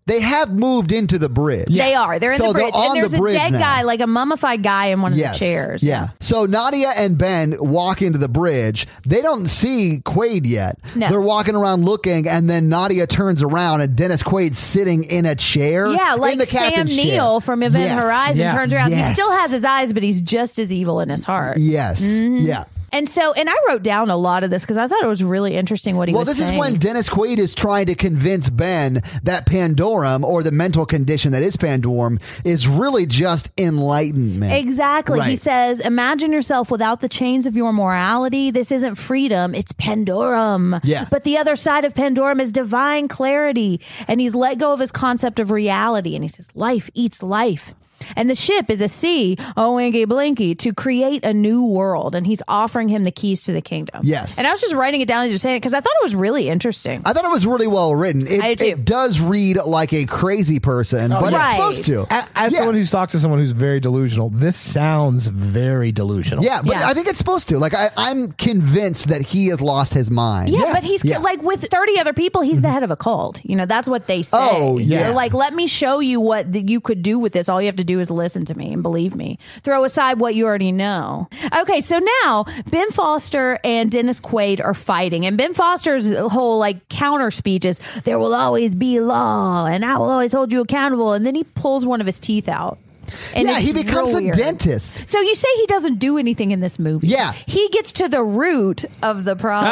They have moved into the bridge. They are. They're in So the they're bridge. on And there's the a bridge dead now. guy, like a mummified guy in one of Yes. the chairs. Yeah. So Nadia and Ben walk into the bridge. They don't see Quaid yet. No. They're walking around looking, and then Nadia turns around, and Dennis Quaid's sitting in a chair. Yeah, in like the Sam captain's Neill chair. from Event Yes. Horizon Yeah. turns around. Yes. He still has his eyes, but he's just as evil in his heart. Yes. Yeah. And so, and I wrote down a lot of this because I thought it was really interesting what he Well, was this saying. is when Dennis Quaid is trying to convince Ben that Pandorum, or the mental condition that is Pandorum, is really just enlightenment. Exactly. He Right. says, imagine yourself without the chains of your morality. This isn't freedom, it's Pandorum. Yeah. But the other side of Pandorum is divine clarity. And he's let go of his concept of reality. And he says, life eats life. And the ship is a sea, oh, Winky Blinky, to create a new world. And he's offering him the keys to the kingdom. Yes. And I was just writing it down as you're saying it because I thought it was really interesting. I thought it was really well written. It, I do too. it does read like a crazy person, but yeah. it's supposed to. A- As Yeah. someone who's talked to someone who's very delusional, this sounds very delusional. Yeah, but Yeah. I think it's supposed to. Like, I, I'm convinced that he has lost his mind. Yeah, but he's Yeah. like with thirty other people, he's the head of a cult. You know, that's what they say. Oh, yeah. They're like, let me show you what th- you could do with this. All you have to do is listen to me and believe me. Throw aside what you already know. Okay, so now Ben Foster and Dennis Quaid are fighting. And Ben Foster's whole like counter speech is, there will always be law and I will always hold you accountable. And then he pulls one of his teeth out. And yeah, it's he becomes real a weird. dentist. So you say he doesn't do anything in this movie. Yeah. He gets to the root of the problem.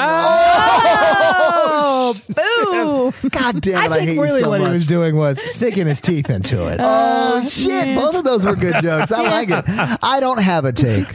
Oh! Boo! God damn it, I I, think hate really you so what much. he was doing was sinking his teeth into it. Oh, shit. Both of those were good jokes. I like it. I don't have a take.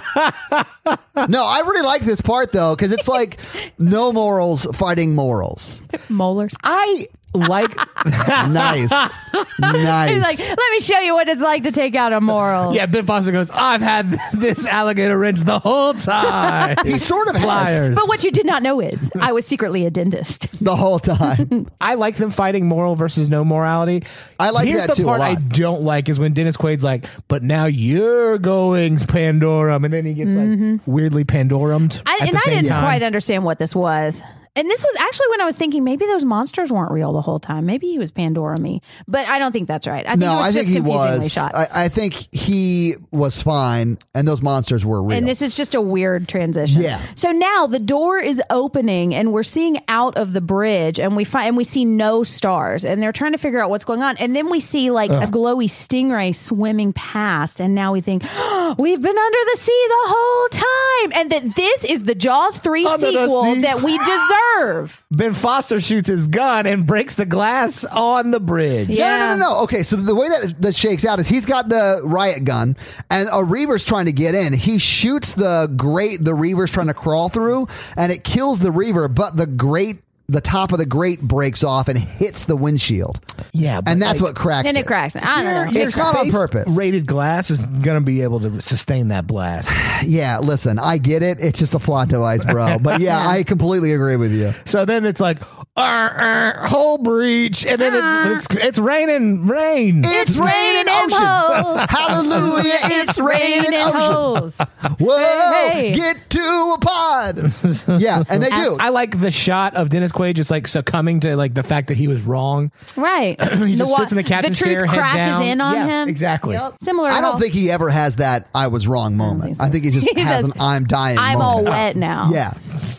No, I really like this part, though, because it's like no morals fighting morals. Molars. I like Nice. Nice. He's like, let me show you what it's like to take out a moral. Yeah, Ben Foster goes, I've had this alligator wrench the whole time. He sort of has Pliers. But what you did not know is I was secretly a dentist. the whole time. I like them fighting moral versus no morality. I like Here's that the too a part I lot. don't like is when Dennis Quaid's like, but now you're going Pandorum. And then he gets like weirdly Pandorumed. I, at and the I same didn't time. quite understand what this was. And this was actually when I was thinking maybe those monsters weren't real the whole time. Maybe he was Pandora-me. But I don't think that's right. I think No, it was I think just he confusingly was. shot. I, I think he was fine, and those monsters were real. And this is just a weird transition. Yeah. So now the door is opening and we're seeing out of the bridge and we find and we see no stars and they're trying to figure out what's going on. And then we see like a glowy stingray swimming past and now we think, oh, we've been under the sea the whole time. And that this is the Jaws three Under the sequel sea. that we deserve. Ben Foster shoots his gun and breaks the glass on the bridge. No, no, no, no, no. Okay, so the way that that shakes out is he's got the riot gun, and a Reaver's trying to get in. He shoots the grate the Reaver's trying to crawl through, and it kills the Reaver, but the grate, the top of the grate breaks off and hits the windshield. Yeah, but And that's like, what cracks And it. it cracks. I don't know. It's not on purpose. Rated glass is going to be able to sustain that blast. Yeah, listen, I get it. It's just a plot device, bro. But yeah, I completely agree with you. So then it's like, "Arr, arr, hole breach, and then it's, it's it's raining rain. It's raining ocean. holes. Hallelujah, it's raining ocean. holes. Whoa, Hey, hey. get to a pod. Yeah, and they do. I like the shot of Dennis Quaid just like succumbing to like the fact that he was wrong. Right. He just wa- sits in the captain's The truth chair, head crashes down. in on Yeah, him. exactly. Yep. Similar. I how- don't think he ever has that I was wrong moment. think so. I think he just He has says, an I'm dying I'm all moment. wet now. Yeah.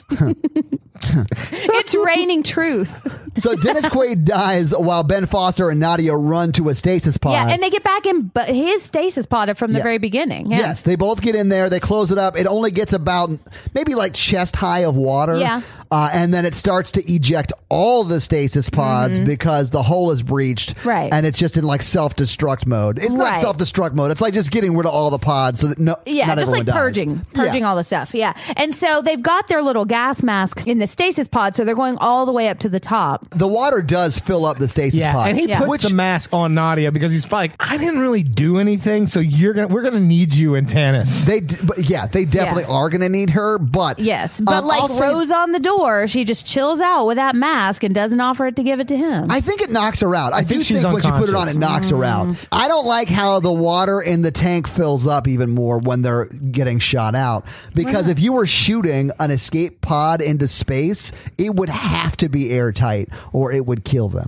It's raining truth. So Dennis Quaid dies while Ben Foster and Nadia run to a stasis pod. Yeah, and they get back in but his stasis pod from the Yeah. very beginning. Yeah. Yes, they both get in there. They close it up. It only gets about maybe like chest high of water. Yeah. Uh, and then it starts to eject all the stasis pods because the hole is breached. Mm-hmm. Right. And it's just in like self-destruct mode. It's not Right. self-destruct mode. It's like just getting rid of all the pods so that no, Yeah, not just everyone like dies. purging, purging Yeah. all the stuff. Yeah. And so they've got their little gas mask in the stasis pod, so they're going all the way up to the top. The water does fill up the stasis Yeah, pod. and he Yeah. puts Which- the mask on Nadia because he's like, I didn't really do anything, so you're gonna we're gonna need you in Tanis. They, d- but yeah, they definitely Yeah. are going to need her. But Yes. But um, like I'll say- Rose on the door, she just chills out with that mask and doesn't offer it to give it to him. I think it knocks her out. I, think do she's think when she put it on, it unconscious. knocks her out. Mm. I don't like how the water in the tank fills up even more when they're getting shot out. Because if you were shooting an escape pod into space, it would have to be airtight or it would kill them.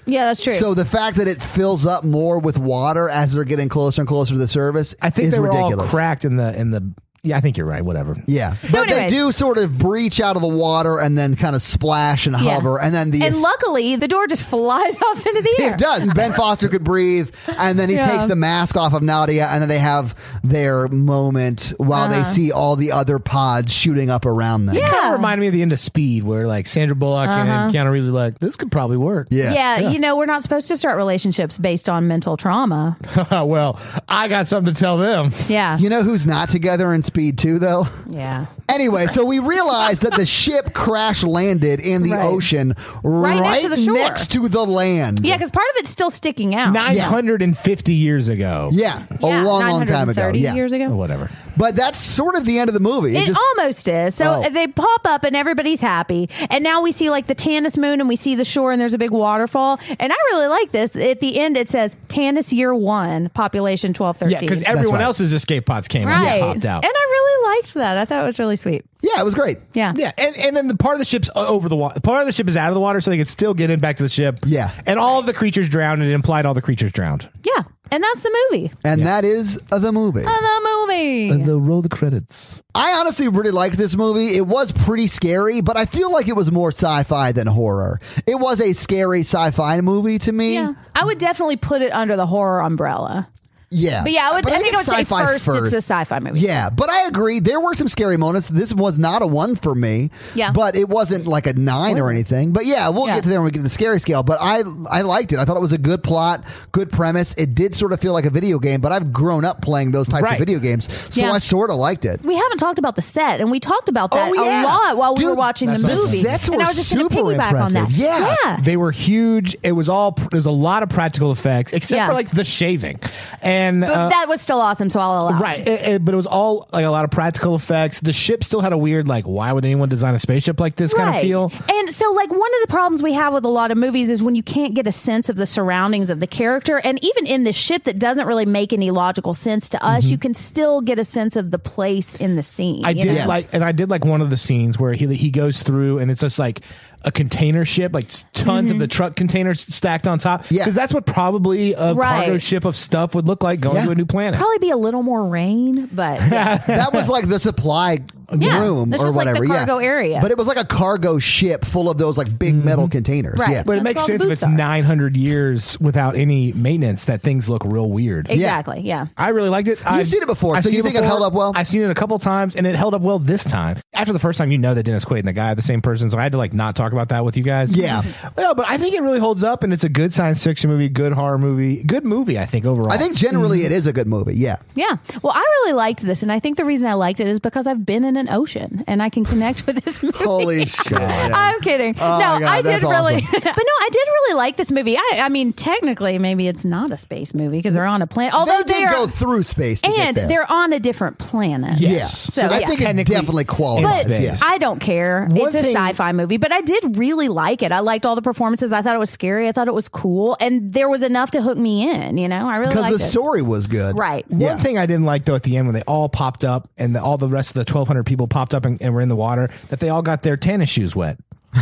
Yeah, that's true. So the fact that it fills up more with water as they're getting closer and closer to the surface I think is they were ridiculous. all cracked in the in the. Yeah, I think you're right. Whatever. Yeah. So but they anyways. do sort of breach out of the water and then kind of splash and Yeah. hover. And then the and luckily, the door just flies off into the air. It does. Ben Foster could breathe, and then he Yeah. takes the mask off of Nadia, and then they have their moment while they Uh-huh. see all the other pods shooting up around them. Yeah. Kind of reminded me of the end of Speed, where like Sandra Bullock and Keanu Reeves are like, this could probably work. Yeah. Yeah, you know, we're not supposed to start relationships based on mental trauma. Well, I got something to tell them. Yeah. You know who's not together in Speed two, though? Yeah. Anyway, so we realized that the ship crash landed in the Right. ocean right, next to the shore. next to the land. Yeah, because part of it's still sticking out. nine hundred fifty years ago. Yeah, a Yeah, long, long time ago. nine hundred thirty Yeah. years ago. Or whatever. But that's sort of the end of the movie. It just- almost is. So Oh. they pop up and everybody's happy. And now we see like the Tanis moon and we see the shore and there's a big waterfall. And I really like this. At the end, it says Tanis year one, population twelve thirteen. Yeah, because everyone right. else's escape pods came out right. and popped out. And I really liked that. I thought it was really sweet. yeah, it was great. Yeah. Yeah, and, and then the part of the ship's over the water. Part of the ship is out of the water, so they could still get in back to the ship. Yeah. and all of the creatures drowned. And it implied all the creatures drowned. Yeah. And that's the movie. And that is uh, the movie. The movie. The roll the credits. I honestly really liked this movie. It was pretty scary, but I feel like it was more sci-fi than horror. It was a scary sci-fi movie to me. Yeah. I would definitely put it under the horror umbrella. Yeah. But yeah, I would. I, think I would it's say sci-fi first, it's a sci-fi movie. Yeah, but I agree. There were some scary moments. This was not a one for me. Yeah. But it wasn't like a nine or anything. But yeah, we'll Yeah. get to there when we get to the scary scale. But I I liked it. I thought it was a good plot, good premise. It did sort of feel like a video game, but I've grown up playing those types Right. of video games. So Yeah. I sort of liked it. We haven't talked about the set, and we talked about that Oh, yeah. a lot while we Dude, were watching the that's movie. awesome. The sets and were I was just going to super piggyback on that. impressive. Yeah. yeah. They were huge. It was all. There's a lot of practical effects, except Yeah. for like the shaving, and But uh, that was still awesome, so I'll allow. right. It, it- but it was all like a lot of practical effects. The ship still had a weird like, why would anyone design a spaceship like this kind of Right. feel? And so, like, one of the problems we have with a lot of movies is when you can't get a sense of the surroundings of the character. And even in the ship that doesn't really make any logical sense to us, you can still get a sense of the place in the scene. Mm-hmm. I you did know? like, and I did like one of the scenes where he he goes through, and it's just like a container ship, like tons Mm-hmm. of the truck containers stacked on top. Yeah. Because that's what probably a Right. cargo ship of stuff would look like going Yeah. to a new planet. Probably be a little more rain, but yeah. That was like the supply Yeah, room that's or just like the whatever. cargo yeah. area. But it was like a cargo ship full of those like big metal containers. Right. Yeah. But it That's makes where all the sense if boots it's are. nine hundred years without any maintenance that things look real weird. exactly. Yeah. I really liked it. You've seen it before, so you think it held up well? I've seen it a couple times, and it held up well this time. After the first time, you know that Dennis Quaid and the guy are the same person, so I had to like not talk about that with you guys. Yeah. No, but I think it really holds up, and it's a good science fiction movie, good horror movie, good movie. I think overall. I think generally it is a good movie. Yeah. Yeah. Well, I really liked this, and I think the reason I liked it is because I've been in an ocean and I can connect with this movie. Holy shit. I'm kidding. Oh no, my God, I did that's really, awesome. but no, I did really like this movie. I, I mean, technically, maybe it's not a space movie because they're on a planet. Although They did are, go through space to get and there. they're on a different planet. Yes. So, I yeah. think it Technically definitely in qualifies. space. Yeah. I don't care. One it's a thing- sci-fi movie, but I did really like it. I liked all the performances. I thought it was scary. I thought it was cool, and there was enough to hook me in. You know, I really Because liked the it. story was good. Right. Yeah. One thing I didn't like though at the end when they all popped up and the, all the rest of the twelve hundred people popped up and, and were in the water, that they all got their tennis shoes wet.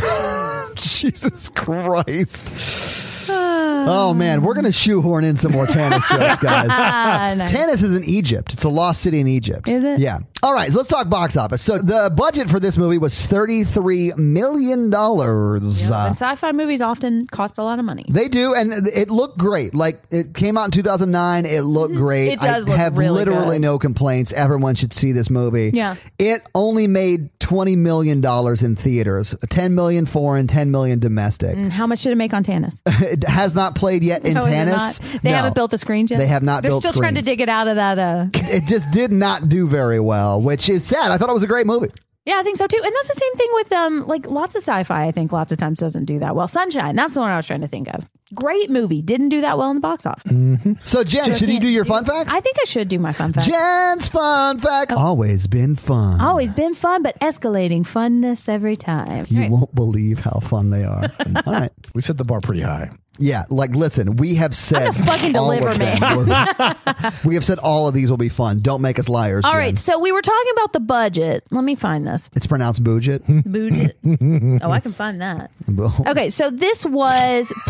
Jesus Christ. Oh man, we're gonna shoehorn in some more tennis jokes, guys. Ah, nice. Tennis is in Egypt. It's a lost city in Egypt. Is it? Yeah. All right, so let's talk box office. So the budget for this movie was thirty-three million dollars. And sci-fi movies often cost a lot of money. They do, and it looked great. Like, it came out in two thousand nine. It looked great. It does I look have really literally good. no complaints. Everyone should see this movie. Yeah. It only made twenty million dollars in theaters, ten million dollars foreign, ten million dollars domestic. And how much did it make on Tanis? It has not played yet in No, is it tennis. not? They No. haven't built the screens yet. They have not They're built still trying to screens. dig it out of that. Uh, It just did not do very well, which is sad. I thought it was a great movie. yeah, I think so too. And that's the same thing with um, like lots of sci-fi. I think lots of times doesn't do that well. Sunshine, that's the one I was trying to think of. Great movie, didn't do that well in the box office. So, Jen, should you do your fun facts? I think I should do my fun fact. Jen's fun facts. Always been fun. Always been fun, but escalating funness every time. You Right. won't believe how fun they are. All right. We've set the bar pretty high. Yeah, like listen, we have said I'm gonna fucking all deliver, of them. We're- we have said all of these will be fun. Don't make us liars. All Jen. right, so we were talking about the budget. Let me find this. It's pronounced budget. Budget. Oh, I can find that. Okay, so this was planned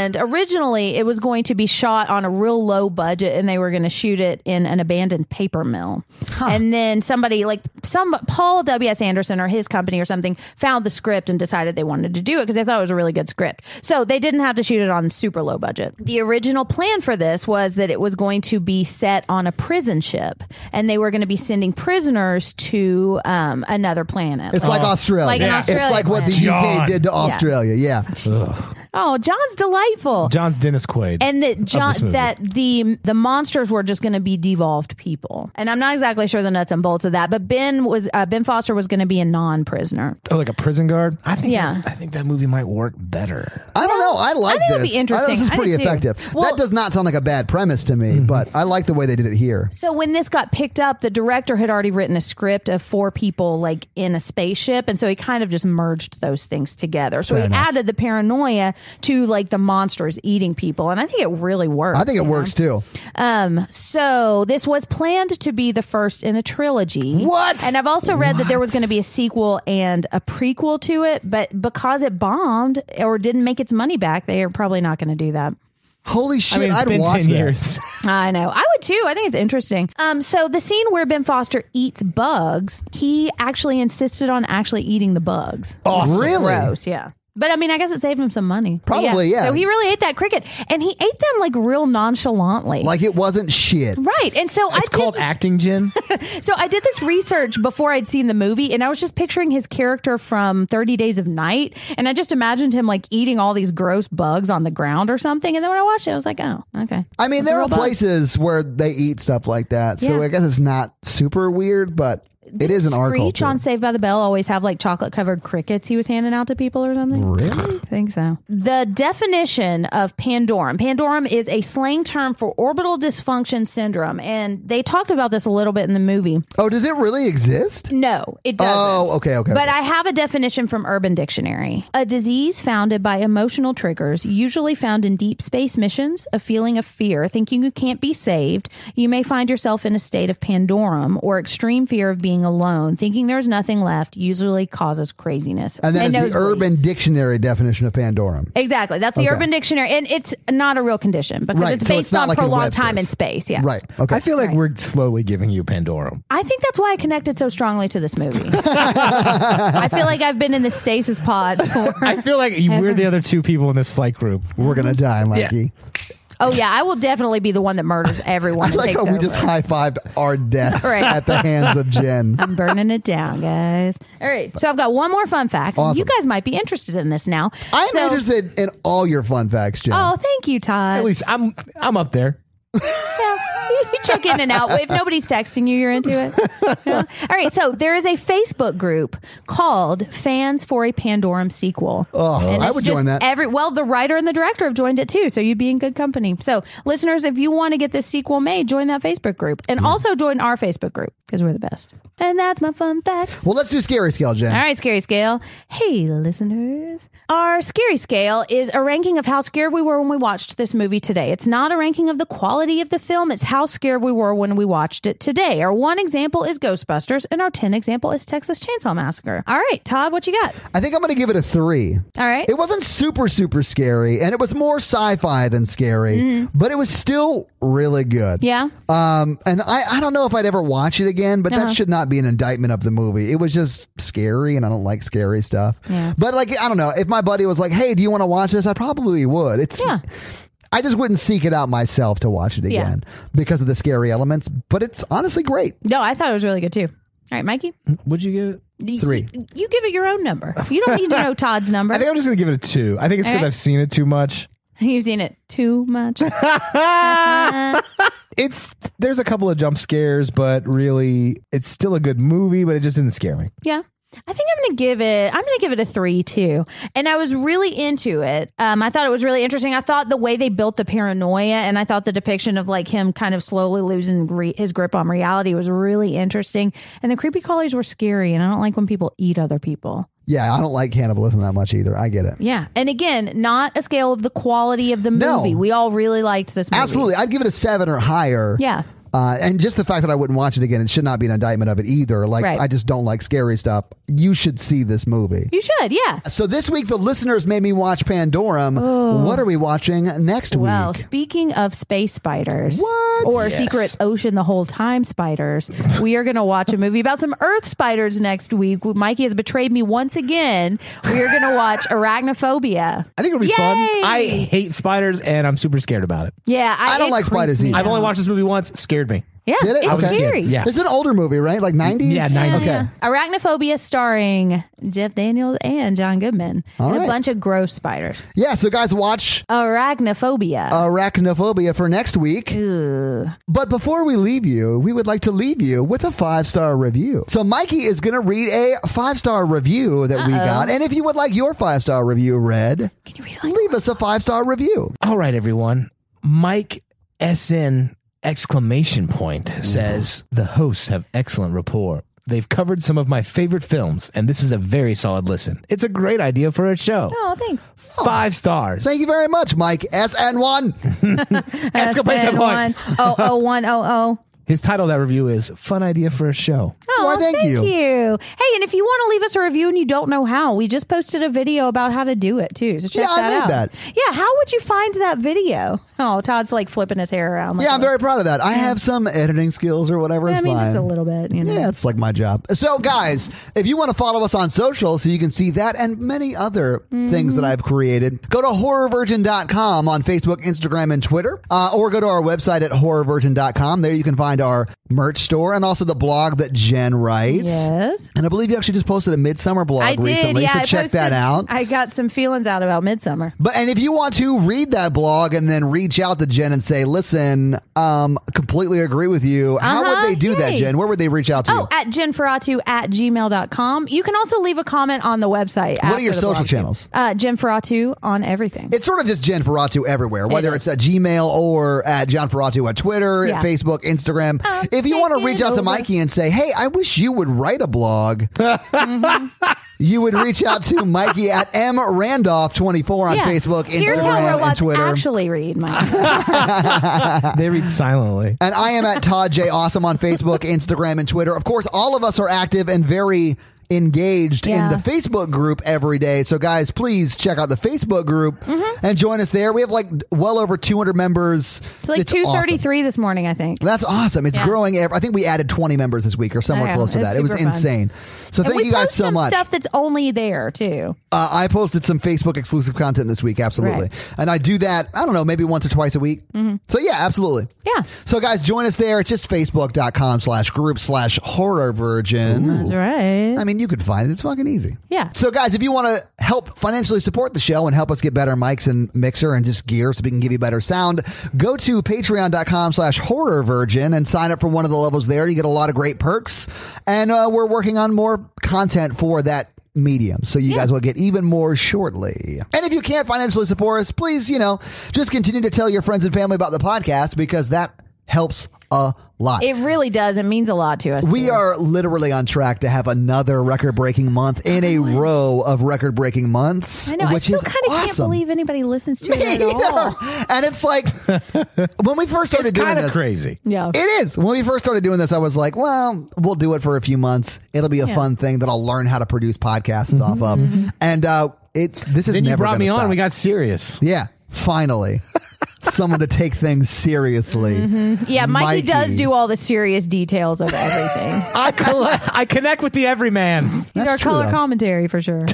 And originally, it was going to be shot on a real low budget, and they were going to shoot it in an abandoned paper mill. Huh. And then somebody like some Paul W S Anderson or his company or something found the script and decided they wanted to do it because they thought it was a really good script. So they didn't have to shoot it on super low budget. The original plan for this was that it was going to be set on a prison ship, and they were going to be sending prisoners to um, another planet. It's like, like Australia. Like an Australia It's like what the U K John. did to Australia. Yeah. Ugh. Oh, John's delightful. John's Dennis Quaid. And that John, this movie. that the the monsters were just going to be devolved people. And I'm not exactly sure the nuts and bolts of that, but Ben was uh, Ben Foster was going to be a non-prisoner. Oh, like a prison guard? I think Yeah. that, I think that movie might work better. I don't know. I like I think this. it'd be I interesting. think this is I pretty do too. effective. Well- that does not sound like a bad premise to me, Mm-hmm. but I like the way they did it here. So when this got picked up, the director had already written a script of four people like in a spaceship, and so he kind of just merged those things together. So Fair he enough. added the paranoia to like the monsters eating people, and I think it really works. I think it you works too. know? Um, so this was planned to be the first in a trilogy. What? And I've also read that there was going to be a sequel and a prequel to it, but because it bombed or didn't make its money back, they are probably not going to do that. Holy shit, I mean, it's I'd been watch ten that. years. I know. I would too. I think it's interesting. Um, so the scene where Ben Foster eats bugs, he actually insisted on actually eating the bugs. Awesome. Really? Gross, yeah. But I mean, I guess it saved him some money. But Probably, yeah. So he really ate that cricket, and he ate them like real nonchalantly. Like it wasn't shit. Right. And so It's I called did, acting, Jen. so I did this research before I'd seen the movie, and I was just picturing his character from thirty Days of Night, and I just imagined him like eating all these gross bugs on the ground or something. And then when I watched it, I was like, oh, okay. I mean, It's a there real are bug. places where they eat stuff like that, so Yeah. I guess it's not super weird, but it is an art Screech culture. on Saved by the Bell always have like chocolate covered crickets he was handing out to people or something? Really? I think so. The definition of Pandorum. Pandorum is a slang term for orbital dysfunction syndrome. And they talked about this a little bit in the movie. Oh, does it really exist? No, it doesn't. Oh, okay, okay. But okay. I have a definition from Urban Dictionary. A disease founded by emotional triggers, usually found in deep space missions, a feeling of fear, thinking you can't be saved. You may find yourself in a state of Pandorum or extreme fear of being alone, thinking there's nothing left, usually causes craziness. and that is the nosebleeds. Urban Dictionary definition of Pandorum. Exactly. That's the Okay. Urban Dictionary. And it's not a real condition because Right, it's so based it's not on like in prolonged Webster's. time and space. Yeah. Right. Okay. I feel like Right. we're slowly giving you Pandora. I think that's why I connected so strongly to this movie. I feel like I've been in the stasis pod for. I feel like you- we're the other two people in this flight group. We're going to die, Mikey. Oh, yeah. I will definitely be the one that murders everyone. I and like takes how we over. just high-fived our deaths Right. at the hands of Jen. I'm burning it down, guys. All right. So I've got one more fun fact. Awesome. You guys might be interested in this now. I'm so, interested in all your fun facts, Jen. Oh, thank you, Todd. At least I'm I'm up there. Yeah, you check in and out. If nobody's texting you, you're into it. Yeah. All right. So there is a Facebook group called Fans for a Pandorum Sequel. Oh, And I it's would just join that. Every well, the writer and the director have joined it too, so you'd be in good company. So, listeners, if you want to get this sequel made, join that Facebook group, and also join our Facebook group because we're the best. And that's my fun facts. Well, let's do scary scale, Jen. All right, Scary Scale. Hey, listeners. Our Scary Scale is a ranking of how scared we were when we watched this movie today. It's not a ranking of the quality of the film. It's how scared we were when we watched it today. Our one example is Ghostbusters, and our ten example is Texas Chainsaw Massacre. All right, Todd, what you got? I think I'm going to give it a three. All right. It wasn't super, super scary, and it was more sci-fi than scary, but it was still really good. Mm-hmm. Yeah. Um, and I, I don't know if I'd ever watch it again, but Uh-huh. that should not be an indictment of the movie. It was just scary, and I don't like scary stuff. Yeah. But like, I don't know, if my buddy was like, "Hey, do you want to watch this?" I probably would. It's Yeah. I just wouldn't seek it out myself to watch it Yeah. again because of the scary elements. But it's honestly great. No, I thought it was really good too. All right, Mikey. Would you give it? You- Three. You, you give it your own number. You don't need to know Todd's number. I think I'm just gonna give it a two. I think it's because Okay. I've seen it too much. You've seen it too much. It's there's a couple of jump scares, but really, it's still a good movie. But it just didn't scare me. Yeah. I think I'm going to give it, I'm going to give it a three too. And I was really into it. Um, I thought it was really interesting. I thought the way they built the paranoia and I thought the depiction of like him kind of slowly losing re- his grip on reality was really interesting. And the creepy crawlies were scary. And I don't like when people eat other people. Yeah, I don't like cannibalism that much either. I get it. Yeah. And again, not a scale of the quality of the No. movie. We all really liked this movie. Absolutely. I'd give it a seven or higher. Yeah. Uh, and just the fact that I wouldn't watch it again, it should not be an indictment of it either. Like, Right. I just don't like scary stuff. You should see this movie. You should, yeah. So this week, the listeners made me watch Pandorum. What are we watching next Well, week? speaking of space spiders What? or Yes. secret ocean the whole time spiders, we are going to watch a movie about some earth spiders next week. Mikey has betrayed me once again. We are going to watch Arachnophobia. I think it'll be Yay! fun. I hate spiders and I'm super scared about it. Yeah, I, I don't it like spiders creeps me either. I've only out. watched this movie once. Scared me. Yeah, Did it? it's Okay. scary. Yeah. It's an older movie, right? Like nineties? Yeah, nineties. Okay. Arachnophobia starring Jeff Daniels and John Goodman. All and right. a bunch of gross spiders. Yeah, so guys, watch Arachnophobia. Arachnophobia for next week. Ugh. But before we leave you, we would like to leave you with a five-star review. So Mikey is going to read a five-star review that we got. And if you would like your five-star review read, Can you read it like leave us a five-star review. All right, everyone. Mike S N exclamation point says the hosts have excellent rapport. They've covered some of my favorite films, and this is a very solid listen. It's a great idea for a show. Oh, thanks. Five stars. Thank you very much, Mike. S N one. Exclamation point. Oh, oh, one, oh, oh. His title of that review is Fun Idea for a Show. Oh, Why, thank you. Hey, and if you want to leave us a review and you don't know how, we just posted a video about how to do it too. So check Yeah, I that made out. that. Yeah, how would you find that video? Oh, Todd's like flipping his hair around. Like Yeah, I'm very proud of that. I have some editing skills or whatever. I It's mean, fine. just a little bit. You know? Yeah, it's like my job. So, guys, if you want to follow us on social so you can see that and many other things that I've created, go to horror virgin dot com on Facebook, Instagram, and Twitter, uh, or go to our website at horror virgin dot com. There you can find our merch store and also the blog that Jen writes. Yes. And I believe you actually just posted a Midsummer blog I did. recently, Yeah, so I check posted, that out. I got some feelings out about Midsummer. But and if you want to read that blog and then reach out to Jen and say, listen, um, completely agree with you, how Uh-huh, would they do that, yay. Jen? Where would they reach out to Oh, you? at jenferatu at gmail dot com. You can also leave a comment on the website. What are your social channels? Uh, Jen Ferratu on everything. It's sort of just Jen Ferratu everywhere, whether It it's at Gmail or at John Ferratu on Twitter, Yeah. at Facebook, Instagram. Uh, if you want to take reach it out to over. Mikey and say, hey, I wish you would write a blog, you would reach out to Mikey at M Randolph twenty-four on Yeah. Facebook, Here's how Instagram, and robots Twitter. actually read, Mike. They read silently. And I am at Todd J. Awesome on Facebook, Instagram, and Twitter. Of course, all of us are active and very engaged Yeah. in the Facebook group every day. So, guys, please check out the Facebook group Mm-hmm. and join us there. We have like well over two hundred members. It's like two thirty-three this morning, I think. That's awesome. It's Yeah. growing. Every, I think we added twenty members this week or somewhere Yeah, close to it's that. It was super fun. insane. So And thank we you guys post so some much. stuff that's only there too. Uh, I posted some Facebook exclusive content this week. Absolutely. Right. And I do that, I don't know, maybe once or twice a week. So yeah, absolutely. Yeah. So guys, join us there. It's just facebook.com slash group slash horror virgin. That's right. I mean, you could find it. It's fucking easy. Yeah. So, guys, if you want to help financially support the show and help us get better mics and mixer and just gear so we can give you better sound, go to patreon.com slash horror virgin and sign up for one of the levels there. You get a lot of great perks. And uh, we're working on more content for that medium. So you guys will get even more shortly. And if you can't financially support us, please, you know, just continue to tell your friends and family about the podcast because that helps a lot. It really does. It means a lot to us. We too. are literally on track to have another record-breaking month in a row of record-breaking months, I know. which I still is kind of can't awesome. believe anybody listens to Me it at all. either. And it's like when we first started It's doing kind of this. crazy. Yeah. It is. When we first started doing this, I was like, well, we'll do it for a few months. It'll be a Yeah. fun thing that I'll learn how to produce podcasts off of. And uh, it's this is Then you never brought me gonna on. stop. We got serious. Yeah, finally. Someone to take things seriously. Yeah, Mikey, Mikey. does do all the serious details of everything. I collect, I connect with the everyman. He's That's our true, color though. commentary for sure.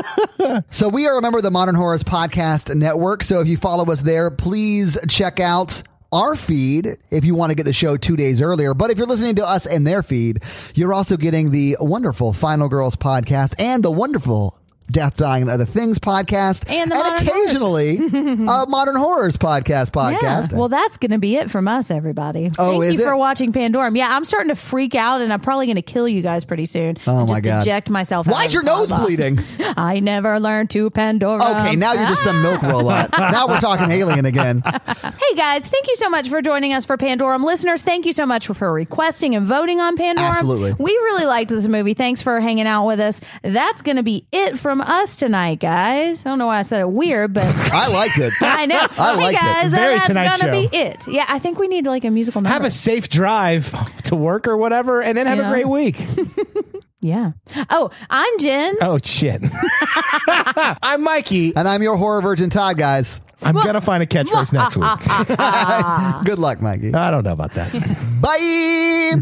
So we are a member of the Modern Horrors Podcast Network. So if you follow us there, please check out our feed if you want to get the show two days earlier. But if you're listening to us in their feed, you're also getting the wonderful Final Girls podcast and the wonderful Death, Dying, and Other Things podcast, And the Modern occasionally a Modern Horrors podcast podcast. Yeah. Well, that's going to be it from us, everybody. Oh, Thank is you it? for watching Pandorum. Yeah, I'm starting to freak out, and I'm probably going to kill you guys pretty soon. Oh, and my just God. eject myself. Why out is your of the nose lava. bleeding? I never learned to Pandorum. Okay, now you're just a milk robot. Now we're talking alien again. Hey guys, thank you so much for joining us for Pandorum. Listeners, thank you so much for, for requesting and voting on Pandorum. Absolutely. We really liked this movie. Thanks for hanging out with us. That's going to be it from from us tonight, guys. I don't know why I said it weird, but I liked it. I know. I liked hey guys, it. Very that's Tonight gonna Show. be it. Yeah, I think we need like a musical number. Have a safe drive to work or whatever, and then have Yeah. a great week. Yeah. Oh, I'm Jen. Oh, shit. I'm Mikey. And I'm your horror virgin, Todd, guys. I'm going to find a catchphrase next week. Good luck, Mikey. I don't know about that. Bye.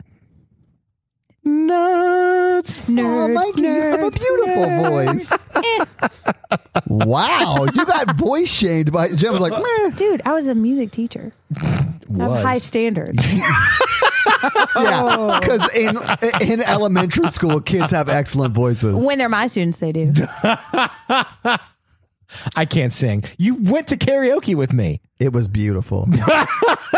Nerds. Oh, Nerd, Mikey, you have a beautiful voice. Wow, you got voice shamed by Jim. Was like, meh. Dude, I was a music teacher. I have Was. high standards. Yeah, because in in elementary school, kids have excellent voices. When they're my students, they do. I can't sing. You went to karaoke with me. It was beautiful.